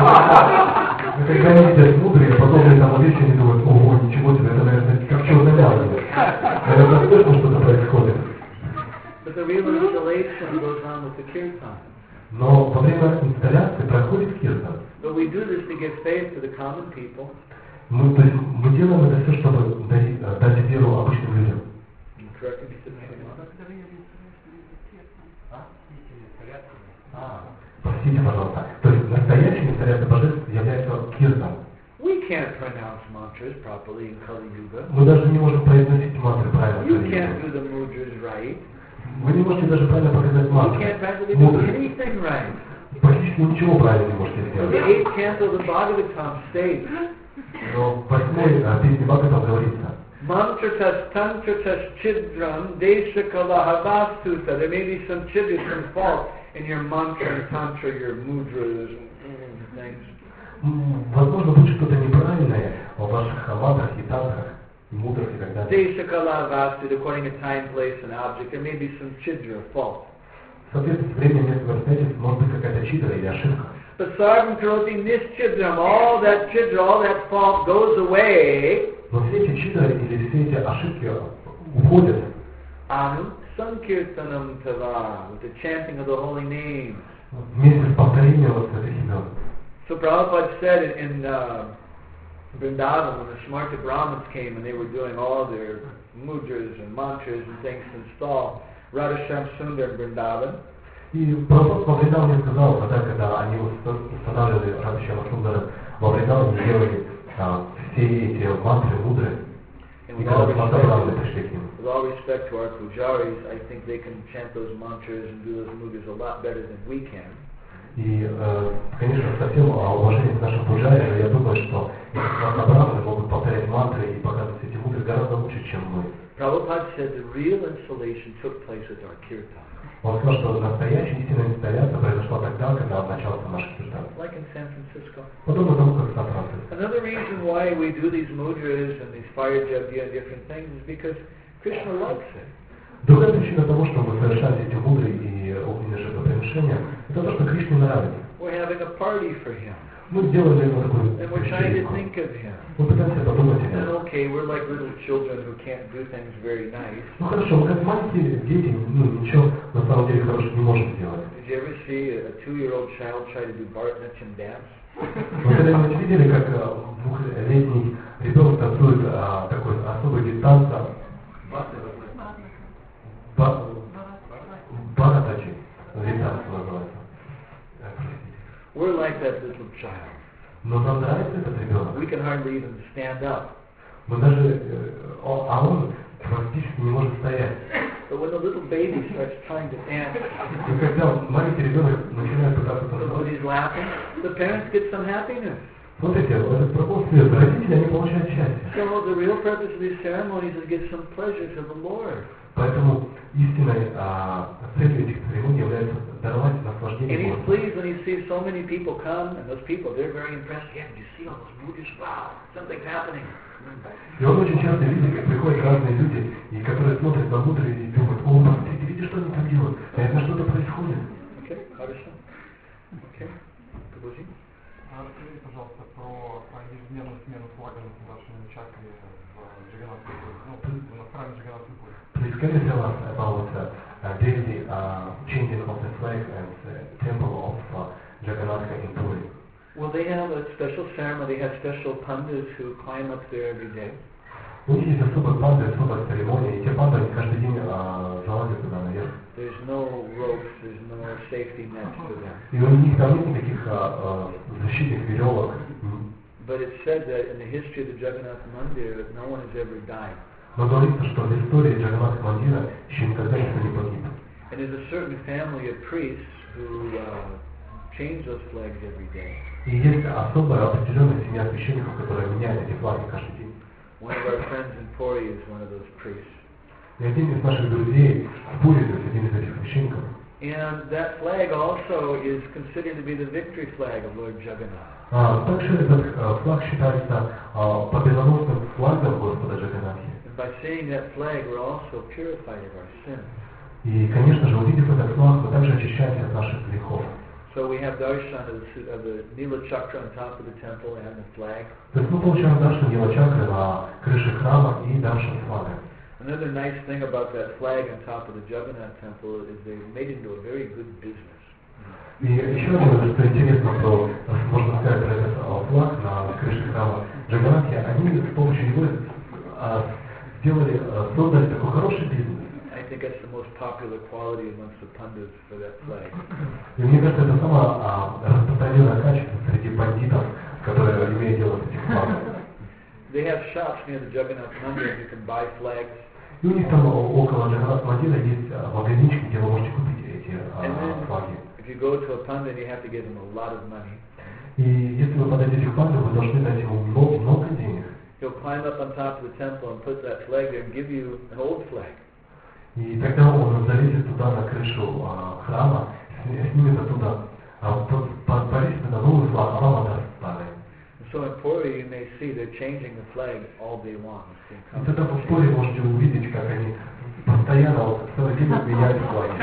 Когда они видят мудрые, подобные тому вещи, они думают, ого, ничего себе, это, наверное, как черная магия. Наверное, точно что-то происходит. But the real installation goes on with the kirtan. Но во время инсталляции происходит киртан. But we do this to give faith to the common people. Мы, то есть, мы делаем это все, чтобы дать, дать веру обычным людям. You corrected me, said something wrong? Благодарение бесконечным сердцем. А? Истинные царятся. А, простите, пожалуйста. То есть настоящими царями божеств является киртан. We can't pronounce mantras properly in Kali Yuga. Мы даже не можем произносить мантры правильно. You can't do the mudras right. Вы не можете даже правильно показать You мантры. can't practically do Мудры. anything right. Практически ничего правильно не можете So the сделать. eighth canto of the Bhagavatam states, Но в восьмой а, песне Бхагаватам говорится, Mantratas tantratas chidram desakalahavastutha. There may be some chidras, some fault in your mantra and tantra, your mudras and things. м, возможно, будет что-то неправильное в ваших мантрах и тантрах, и мудрах и так далее. Desakalavastut, according to time, place, and object. There may be some chidra, fault. Соответственно, время, место, обстоятельств, может быть какая-то читра или ошибка. But sarvam karoti nischidram, all that chidra, all that fault goes away. Но все эти читры или все эти ошибки уходят Anu sankirtanam tava, with the chanting of the holy names. вместе с повторением вот этих имен. So Prabhupada said in, in uh, Vrindavan, when the Smarta Brahmins came and they were doing all their mudras and mantras and things to install Radhasham Sundar in Vrindavan, И Прабхупада во Вриндаване сказал, тогда, когда они устанавливали Радхашьяма Сундара, во Вриндаване делали а, все эти мантры, мудры, and и with all, когда Махабрахманы respect, пришли к ним. with all respect to our pujaris, I think they can chant those mantras and do those mudras a lot better than we can. И, э, конечно, со всем уважением к нашим пуджаре, я думаю, что эти Махабрахманы могут повторять мантры и показывать эти мудры гораздо лучше, чем мы. Prabhupada said the real installation took place with our kirtan, Он сказал, что настоящая истинная инсталляция произошла тогда, когда начался наш киртан. like in San Francisco. Подобно тому, как в Сан-Франциско. Another reason why we do these mudras and these fire yajna and different things is because Krishna likes it. Другая причина того, что мы совершаем эти мудры и огненные жертвоприношения, это то, что Кришне нравится. We're having a party for him, Мы сделали ему такую and we're trying to вечеринку. think of him. Мы пытаемся подумать о And нем. okay, we're like little children who can't do things very nice. Ну хорошо, мы как маленькие дети, ну ничего на самом деле хорошего не можем сделать. Did you ever see a two-year-old child try to do Bharatanatyam dance? Вы когда-нибудь видели, как а, двухлетний ребенок танцует а, такой особый вид танца? Ба- Бхаратачи, вид танца называется. Э, простите. We're like that little child. Но нам нравится этот ребенок. We can hardly even stand up. Мы даже, э, о- а он практически не может стоять. But when the little baby starts trying to dance, И когда маленький ребенок начинает пытаться танцевать, nobody's laughing, the parents get some happiness. смотрите, этот прокол свет, родители, они получают счастье. So the real purpose of these ceremonies is to get some pleasure to the Lord. Поэтому истинной а, целью этих церемоний является даровать And наслаждение he's Господу. pleased when he sees so many people come, and those people, they're very impressed. Yeah, did you see all those mudras? Wow, something's happening. И он очень часто видит, как приходят разные люди, и которые смотрят на мудрые и думают, о, посмотри, ты видишь, что они там делают? Наверное, что-то происходит. Okay, Harsha? Okay, Prabhuji? А расскажите, пожалуйста, про а, ежедневную смену флага на Сударшине чакре в Джаганатхе, ну, на храме Джаганатхе. Please can you tell us about uh, uh, daily uh, changing of the flag and the temple of uh, Jagannatha in Puri? Well, they have a special ceremony. They have special pandits who climb up there every day. У них есть особая панда, особая церемония, и те панды, они каждый день uh, залазят туда наверх. There's no ropes. There's no safety nets for them. И у них там нет никаких uh, uh, защитных веревок. But it's said that in the history of the Jagannath Mandir, no one has ever died. Но говорится, что в истории Джаганнатха Мандира еще никогда никто не погиб. And there's a certain family of priests who uh, change those flags every day. И есть особая определенная семья священников, которая меняет эти флаги каждый день. One of our friends in Puri is one of those priests. И один из наших друзей в Пури, то есть один из этих священников. And that flag also is considered to be the victory flag of Lord Jagannath. А, также этот а, флаг считается а, победоносным флагом Господа Джаганнатхи. And by seeing that flag, we're also purified of our sins. И, конечно же, увидев этот флаг, мы также очищаемся от наших грехов. So we have darshan of the, of the Nila Chakra on top of the temple and the flag. То есть мы получаем даршан Нила Чакры на крыше храма и даршан флага. Another nice thing about that flag on top of the Jagannath temple is they made it into a very good business. И еще один, что интересно, что можно сказать про этот а, флаг на крыше храма Джаганнатхи, они с помощью него а, сделали, а, создали такой хороший бизнес. I think that's the most popular quality amongst the pundits for that flag. И мне кажется, это самое а, распространенное качество среди бандитов, которые имеют дело с этим флагом. They have shops near the Jagannath Mandir and you can buy flags. И у них там около Джаганнат Мандира есть магазинчики, где вы можете купить эти а, And then флаги. if you go to a pundit, you have to give him a lot of money. И если вы подойдете к панду, вы должны дать ему много, много денег. He'll climb up on top of the temple and put that flag there and give you an old flag. И тогда он залезет туда на крышу а, храма, снимет оттуда, а повесит на новый флаг, а вам отдаст старый. So in Puri, you may see they're changing the flag all day long. И тогда в Пуре можете увидеть, как они постоянно вот целый день меняют флаги.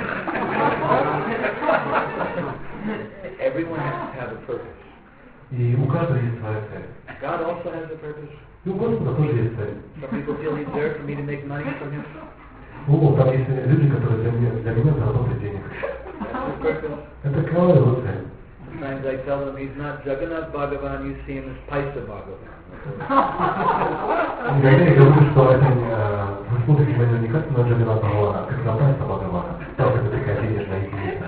Everyone has to have a purpose. И у каждого есть своя цель. God also has a purpose. И у Господа тоже есть цель. Some people feel He's there for me to make money for Him. О, там есть люди, которые для меня, для меня заработают денег. That's His purpose. Это какова его цель? Sometimes I tell them He's not Jagannath Bhagavan, you see Him as Paisa Bhagavan. Иногда я говорю, что это не, вы смотрите на него не как на Джаганнат Бхагавана, а как на Пайса Бхагавана. Так это такая денежная единица.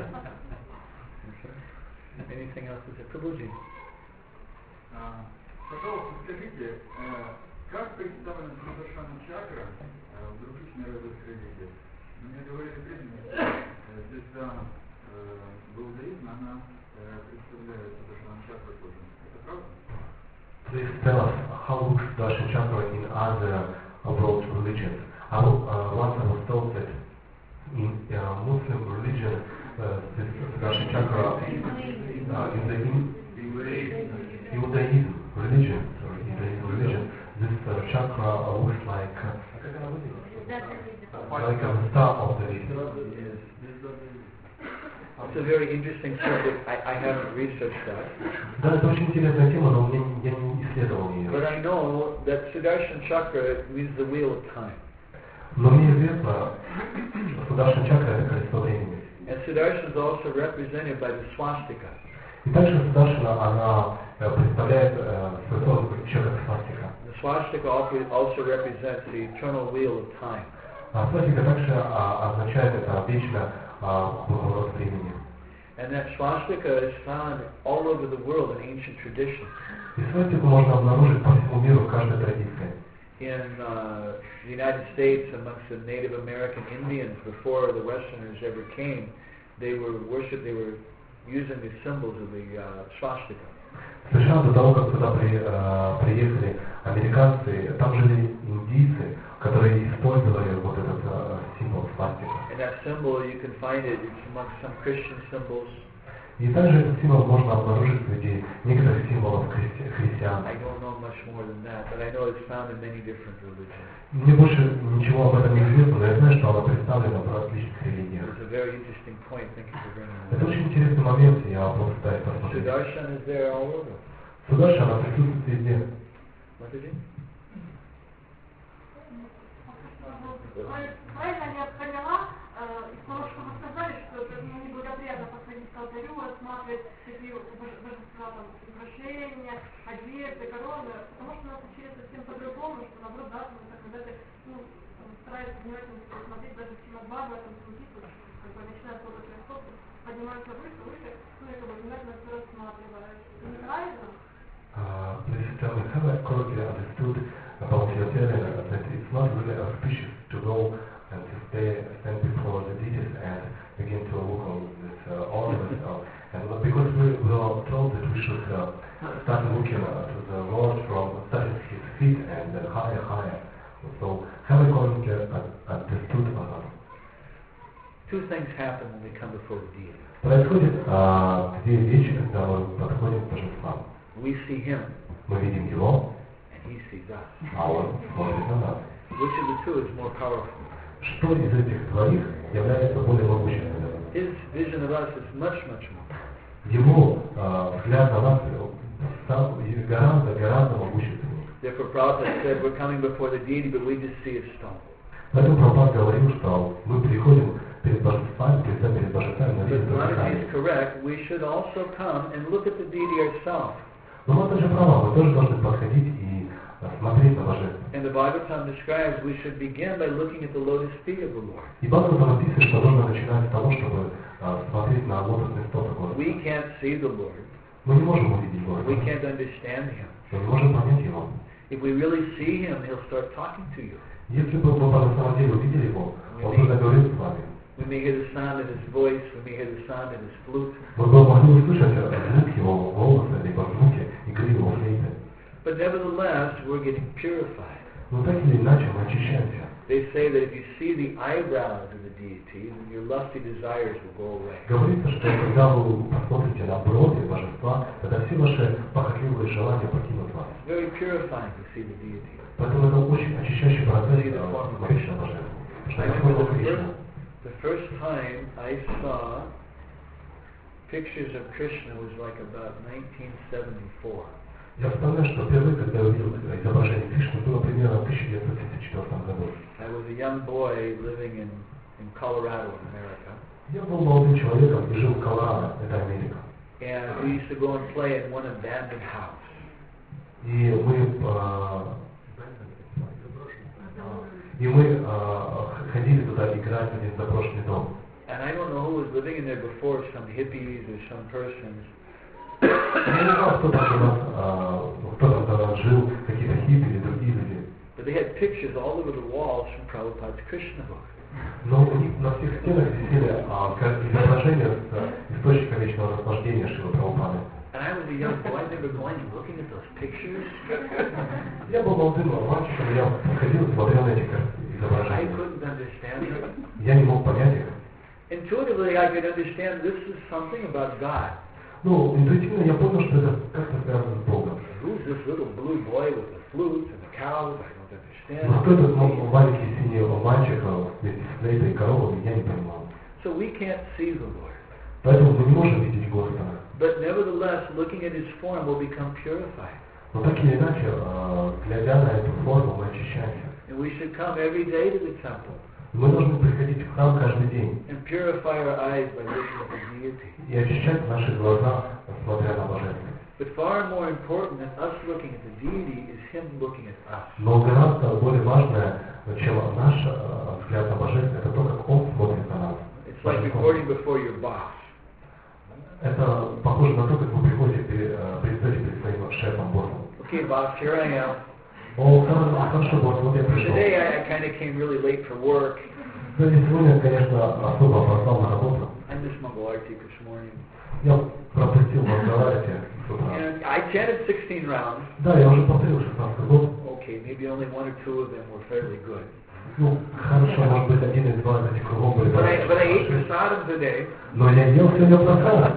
Anything else? Is it Prabhuji? Пожалуйста, скажите, как представлена Судашана чакра в других народах религий? Мне говорили прежде, звезда буддаизма, она представляет Судашана чакру тоже. Это правда? Please tell us how looks Sudarshan chakra in other world religions. I will, uh, once I was told that in uh, Muslim religion, uh, this Sudarshan chakra, uh, in the in, Judaism religion, sorry, Judaism religion, this uh, chakra looks like uh, like a star of the religion. It's a very interesting subject. I, I haven't researched that. Да, это очень интересная тема, но мне, я не исследовал ее. But I know that Sudarshan Chakra means the wheel of time. Но мне известно, что Сударшан чакра это колесо времени. And Sudarshan is also represented by the swastika. И также Сударшана, она представляет э, свою форму еще как свастика. The swastika also represents the eternal wheel of time. А свастика также а, означает это вечно круговорот времени. And that swastika is found all over the world in ancient traditions. И свастику можно обнаружить по всему миру в каждой традиции. In uh, the United States, amongst the Native American Indians, before the Westerners ever came, they were worship. They were using the symbols of the uh, swastika. В США до того, как сюда при, э, приехали американцы, там жили индийцы, которые использовали вот этот э, символ свастика. And that symbol, you can find it. It's amongst some Christian symbols. И также этот символ можно обнаружить среди некоторых символов христи- христиан. I don't know much more than that, but I know it's found in many different religions. Мне больше ничего об этом не известно, но я знаю, что она представлена в различных религиях. It's a very interesting point. Thank you for bringing Это that. очень интересный момент, и я просто пытаюсь посмотреть. Sudarshan is there all over. Сударша, она присутствует везде. Mataji? Правильно я поняла, из того, что вы сказали, что это неблагоприятно подходить к алтарю, рассматривать такие божества, там, украшения, одежды, короны, потому что нас учили совсем по-другому, что наоборот, да, когда ты, ну, стараешься внимательно смотреть даже в Симадбабу, этом случае, как бы начинают вот эти стопы, поднимаются выше, выше, ну, и как бы внимательно все рассматриваешь. Неправильно? Uh, please tell me, have I correctly understood about your telling that it's not really auspicious to go and to stay, stand before the deities and begin to look on this uh, ornament, uh, and because we were told that we should uh, start looking uh, to the Lord from starting his feet and uh, higher, higher. So, have I correctly uh, understood or not? Two things happen when we come before the deity. Происходит uh, две вещи, когда мы подходим к божествам. We see him, Мы видим его, and he sees us. а он смотрит на нас. Which of the two is more powerful? Что из этих двоих является более могущественным? His vision of us is much, much more. Его э, взгляд на нас гораздо, гораздо могущественнее. Therefore, Prabhupada said, we're coming before the deity, but we just see a stone. Поэтому Прабхупад говорил, что мы приходим перед божествами, предстаем перед божествами, но But видим только Mataji камень. is correct. We should also come and look at the deity ourselves. Но вот же права, мы тоже должны подходить и смотреть на божество. And the Bhagavatam describes we should begin by looking at the lotus feet of the Lord. И Бхагаватам написано, что нужно начинать с того, чтобы а, смотреть на лотосные стопы Господа. We can't see the Lord. Мы не можем увидеть We Господа. can't understand Him. Мы не можем понять Его. If we really see Him, He'll start talking to you. Если бы мы на самом деле увидели Его, Он бы заговорил с вами. We may hear the sound in His voice, we may hear the sound in His flute. Мы бы могли услышать звук Его голоса, либо звуки игры Его флейты. But nevertheless, we're getting purified. Но так или иначе мы очищаемся. They say that if you see the eyebrows of the deity, then your lusty desires will go away. Говорится, что когда вы посмотрите на брови божества, тогда все ваши похотливые желания покинут вас. It's very purifying to see the deity. Поэтому это очень очищающий процесс смотреть на божество. Что I это remember форма the Кришны. first, the first time I saw pictures of Krishna was like about nineteen seventy-four. Я вспоминаю, что впервые, когда я увидел изображение Кришны, было примерно в тысяча девятьсот семьдесят четвёртом году. I was a young boy living in, in Colorado, in America. Я был молодым человеком и жил в Колорадо, это Америка. And we used to go and play in one abandoned house. И мы, а, и мы а, ходили туда играть в один заброшенный дом. And I don't know who was living in there before, some hippies or some persons. Я не знал, кто там у нас, а, кто там тогда жил, какие-то хиппи или другие люди. But they had pictures all over the walls from Prabhupada's Krishna book. Но у них на всех стенах висели а, как изображения с источника вечного наслаждения Шрилы Прабхупады. And I was a young boy, I remember going and looking at those pictures. Я был молодым мальчиком, я ходил и смотрел на эти кар- I изображения. couldn't understand them. Я не мог понять их. Intuitively, I could understand this is something about God. Ну, интуитивно я понял, что это как-то связано с Богом. Who's this little blue boy with the flute and the cows? I don't Но understand. кто этот м- маленький синий мальчик а, вместе с флейтой и коровами, я не понимал. So we can't see the Lord. Поэтому мы не можем видеть Господа. But nevertheless, looking at His form will become purified. Но так или иначе, а, глядя на эту форму, мы очищаемся. And we should come every day to the temple Мы должны приходить в храм каждый день and purify our eyes by looking at the deity. и очищать наши глаза, смотря на Божество. But far more important than us looking at the deity is Him looking at us. Но гораздо более важное, чем наш э, взгляд на Божество, это то, как Он смотрит на нас. It's like reporting before your boss. Это похоже на то, как вы приходите перед, э, предстаете перед своим шефом, боссом. Okay, boss, here I am. О, хорошо, хорошо, босс, вот я пришел. Today I, I kind of came really late for work. Кстати, сегодня, конечно, особо опоздал на работу. I missed Mangalarti this morning. Я пропустил Мангаларти с утра. And I chanted sixteen rounds. Да, я уже повторил шестнадцать кругов. Okay, maybe only one or two of them were fairly good. Ну, хорошо, может быть, один из два из этих кругов были But I, but I ate хорошие. prasadam today. Но я ел сегодня просад.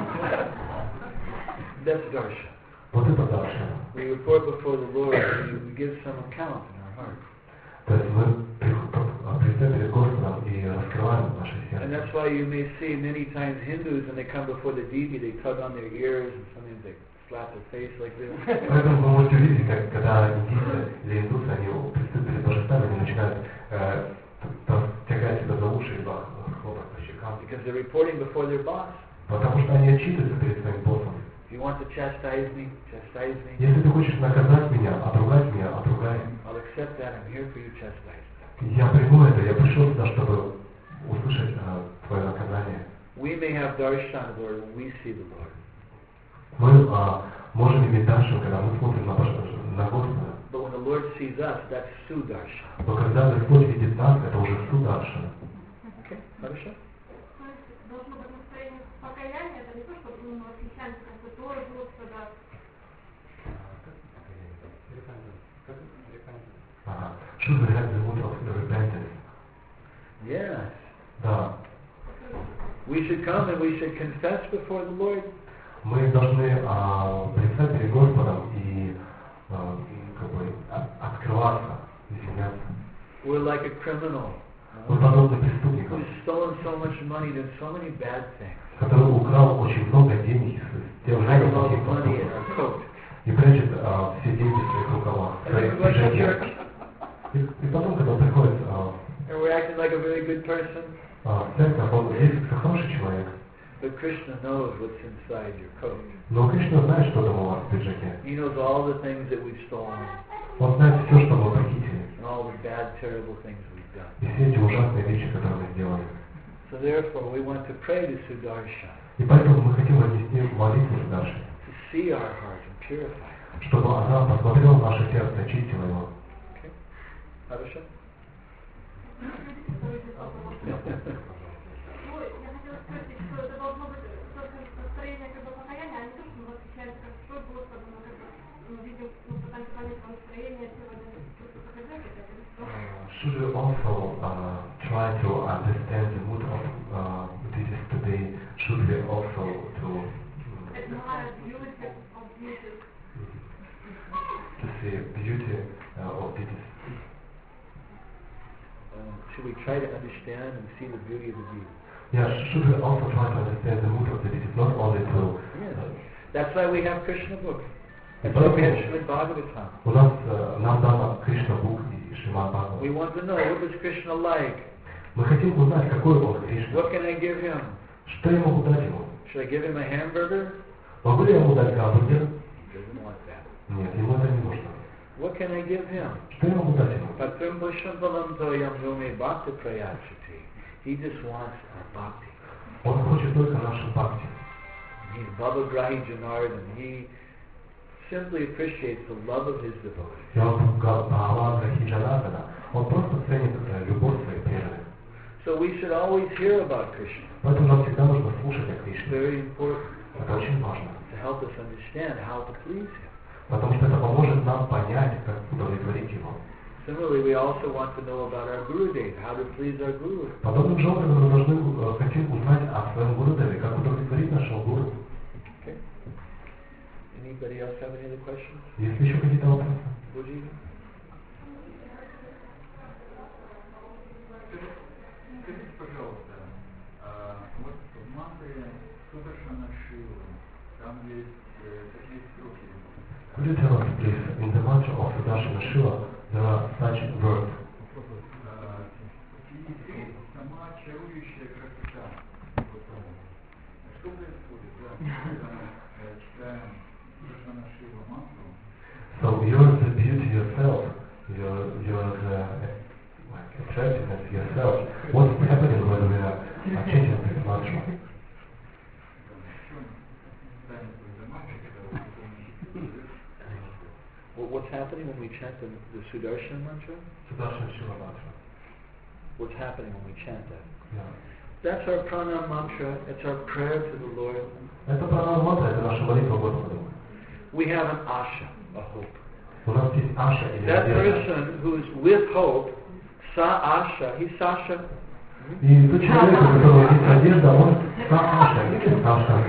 That's darshan. Вот это дальше. We report before the Lord, we, we give some account in our heart. То есть мы предстаем перед Господом и раскрываем наше And сердце. that's why you may see many times Hindus, when they come before the deity, they tug on their ears and sometimes they slap their face like this. Поэтому вы можете видеть, как когда индийцы или индусы, они предстают перед божествами, они начинают э, тягать себя за уши и хлопать по щекам. Because they're reporting before their boss. Потому что они отчитываются перед своим боссом. If you want to chastise me, chastise me. Если ты хочешь наказать меня, отругать меня, отругай. I'll accept that. I'm here for your chastisement. Я приму это, я пришел сюда, чтобы услышать э, твое наказание. We may have darshan, Lord, when we see the Lord. Мы а, можем иметь даршан, когда мы смотрим на, на Господа. But when the Lord sees us, that's sudarshan. Но когда Господь видит нас, это уже сударшан. Okay, Darshan? То есть должно быть настроение покаяния, это не то, что мы восхищаемся как-то тоже Господа. Ага. Should we have the mood of repentance? Yes. Да. We should come and we should confess before the Lord. Мы должны а, предстать перед Господом и а, как бы от- открываться, извиняться. We're like a criminal Мы подобны преступникам, who's stolen so much money, done so many bad things, который украл очень много денег и сделал много hiding all the плохих money in поступков our coat. и прячет а, все деньги в своих рукавах, в And then своих we go to пиджаке. church И, и потом, когда он приходит а, and we're acting like a very good person, а, в церковь, он здесь хороший человек, but Krishna knows what's inside your coat. но Кришна знает, что там у вас в пиджаке. He knows all the things that we've stolen. Он знает все, что мы похитили. And all the bad, terrible things we've done. И все эти ужасные вещи, которые мы сделали. So therefore, we want to pray to Sudarshan. И поэтому мы хотим вознести молитву Сударши, To see our heart and purify it. чтобы она посмотрела в наше сердце, очистила его. Okay? Abhishek? Ну, я хотела спросить, что это должно быть только настроение как бы покаяния, а не то, что мы восхищаемся как что Господу, мы как бы ну, видим, ну, пытаемся понять его настроение сегодня, просто покажите это, или что? Should we also uh, try to understand the mood of uh, this is today? Should we also to Admire beauty of beauty. to see beauty uh, of this? Uh, should we try to understand and see the beauty of the deed? Yeah, should we also try to understand the mood of the deed, not only to... Yes. Uh, That's why we have Krishna books. That's И why we have поэтому Srimad Bhagavatam. у нас uh, нам дано Кришна Бук и Шримад We Бхагават. want to know, what was Krishna like? Мы хотим узнать, какой он Кришна. What can I give him? Что я могу дать ему? Should I give him a hamburger? Могу ли я ему дать гамбургер? He doesn't want that. Нет, ему это не нужно. What can I give him? Что я могу дать ему? Patrim Pushampalam Toyam Yume Bhakti Prayachati. He just wants our bhakti. Он хочет только нашу бхакти. He's Bhava Grahi Janardhan. He simply appreciates the love of his devotees. И он Бхава Грахи Джанардана. Он просто ценит э, любовь своих преданных. So we should always hear about Krishna. Поэтому нам всегда нужно слушать о It's Кришне. very important Это очень важно. to help us understand how to please him. Потому что это поможет нам понять, как удовлетворить его. Similarly, we also want to know about our Gurudev, how to please our Guru. Подобным же образом мы должны э, хотим узнать о своем Гурудеве, как удовлетворить нашего Гуру. Okay. Anybody else have any other questions? Есть ли еще какие-то вопросы? Buji? Скажите, пожалуйста, а, вот в мантре Сударшана Шивы, там есть э, такие строки. Could you tell us, please, in the mantra of Sudarshana Shiva, there are such words. А, и сама чарующая красота. Вот, а, что происходит, да, когда мы э, читаем Сударшана Шива мантру? So you're the beauty yourself, you're, you're the like, attractiveness yourself. What's happening when we are uh, changing this mantra? Well, what's happening when we chant the, the Sudarshan mantra? Sudarshana Shiva mantra. What's happening when we chant that? Yeah. That's our pranam mantra. It's our prayer to the Lord. Это пранама мантра, это наша молитва Господу. We have an asha, a hope. У нас есть аша или That надежда. person who's with hope, sa asha, he's Sasha. И тот человек, у которого есть надежда, он сам аша. Аша.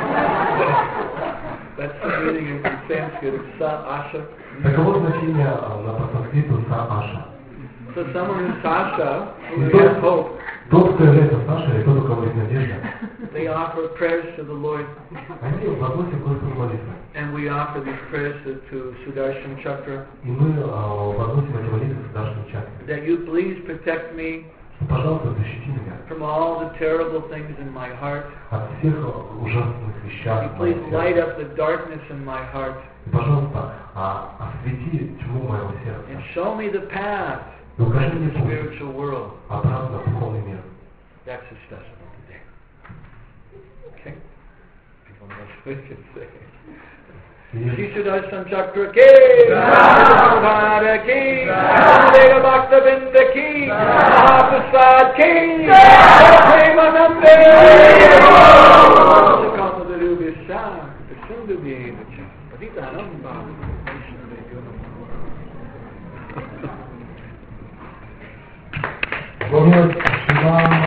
That's the meaning in Sanskrit, sa asha. Таково значение а, на санскриту са аша. So someone who's Sasha, who И has тот, hope, тот, кто является Сашей, и тот, у кого есть надежда, they offer prayers to the Lord. они возносят Господу молитвы. And we offer these prayers to, to Sudarshan Chakra. И мы а, возносим эти молитвы в Сударшану чакре. That you please protect me Пожалуйста, защити меня from all the terrible things in my heart. от всех ужасных вещей. You please light up the darkness in my heart. И, пожалуйста, а, освети тьму моего And сердца. show me the path И укажи to мне the путь spiritual world. обратно в духовный мир. That's his festival today. Okay? People know what we can say. Shri Sudarshan Chakra ki, Prabhupada ki, Deva Bhakta Vinda ki, Mahaprasad ki, Premanande.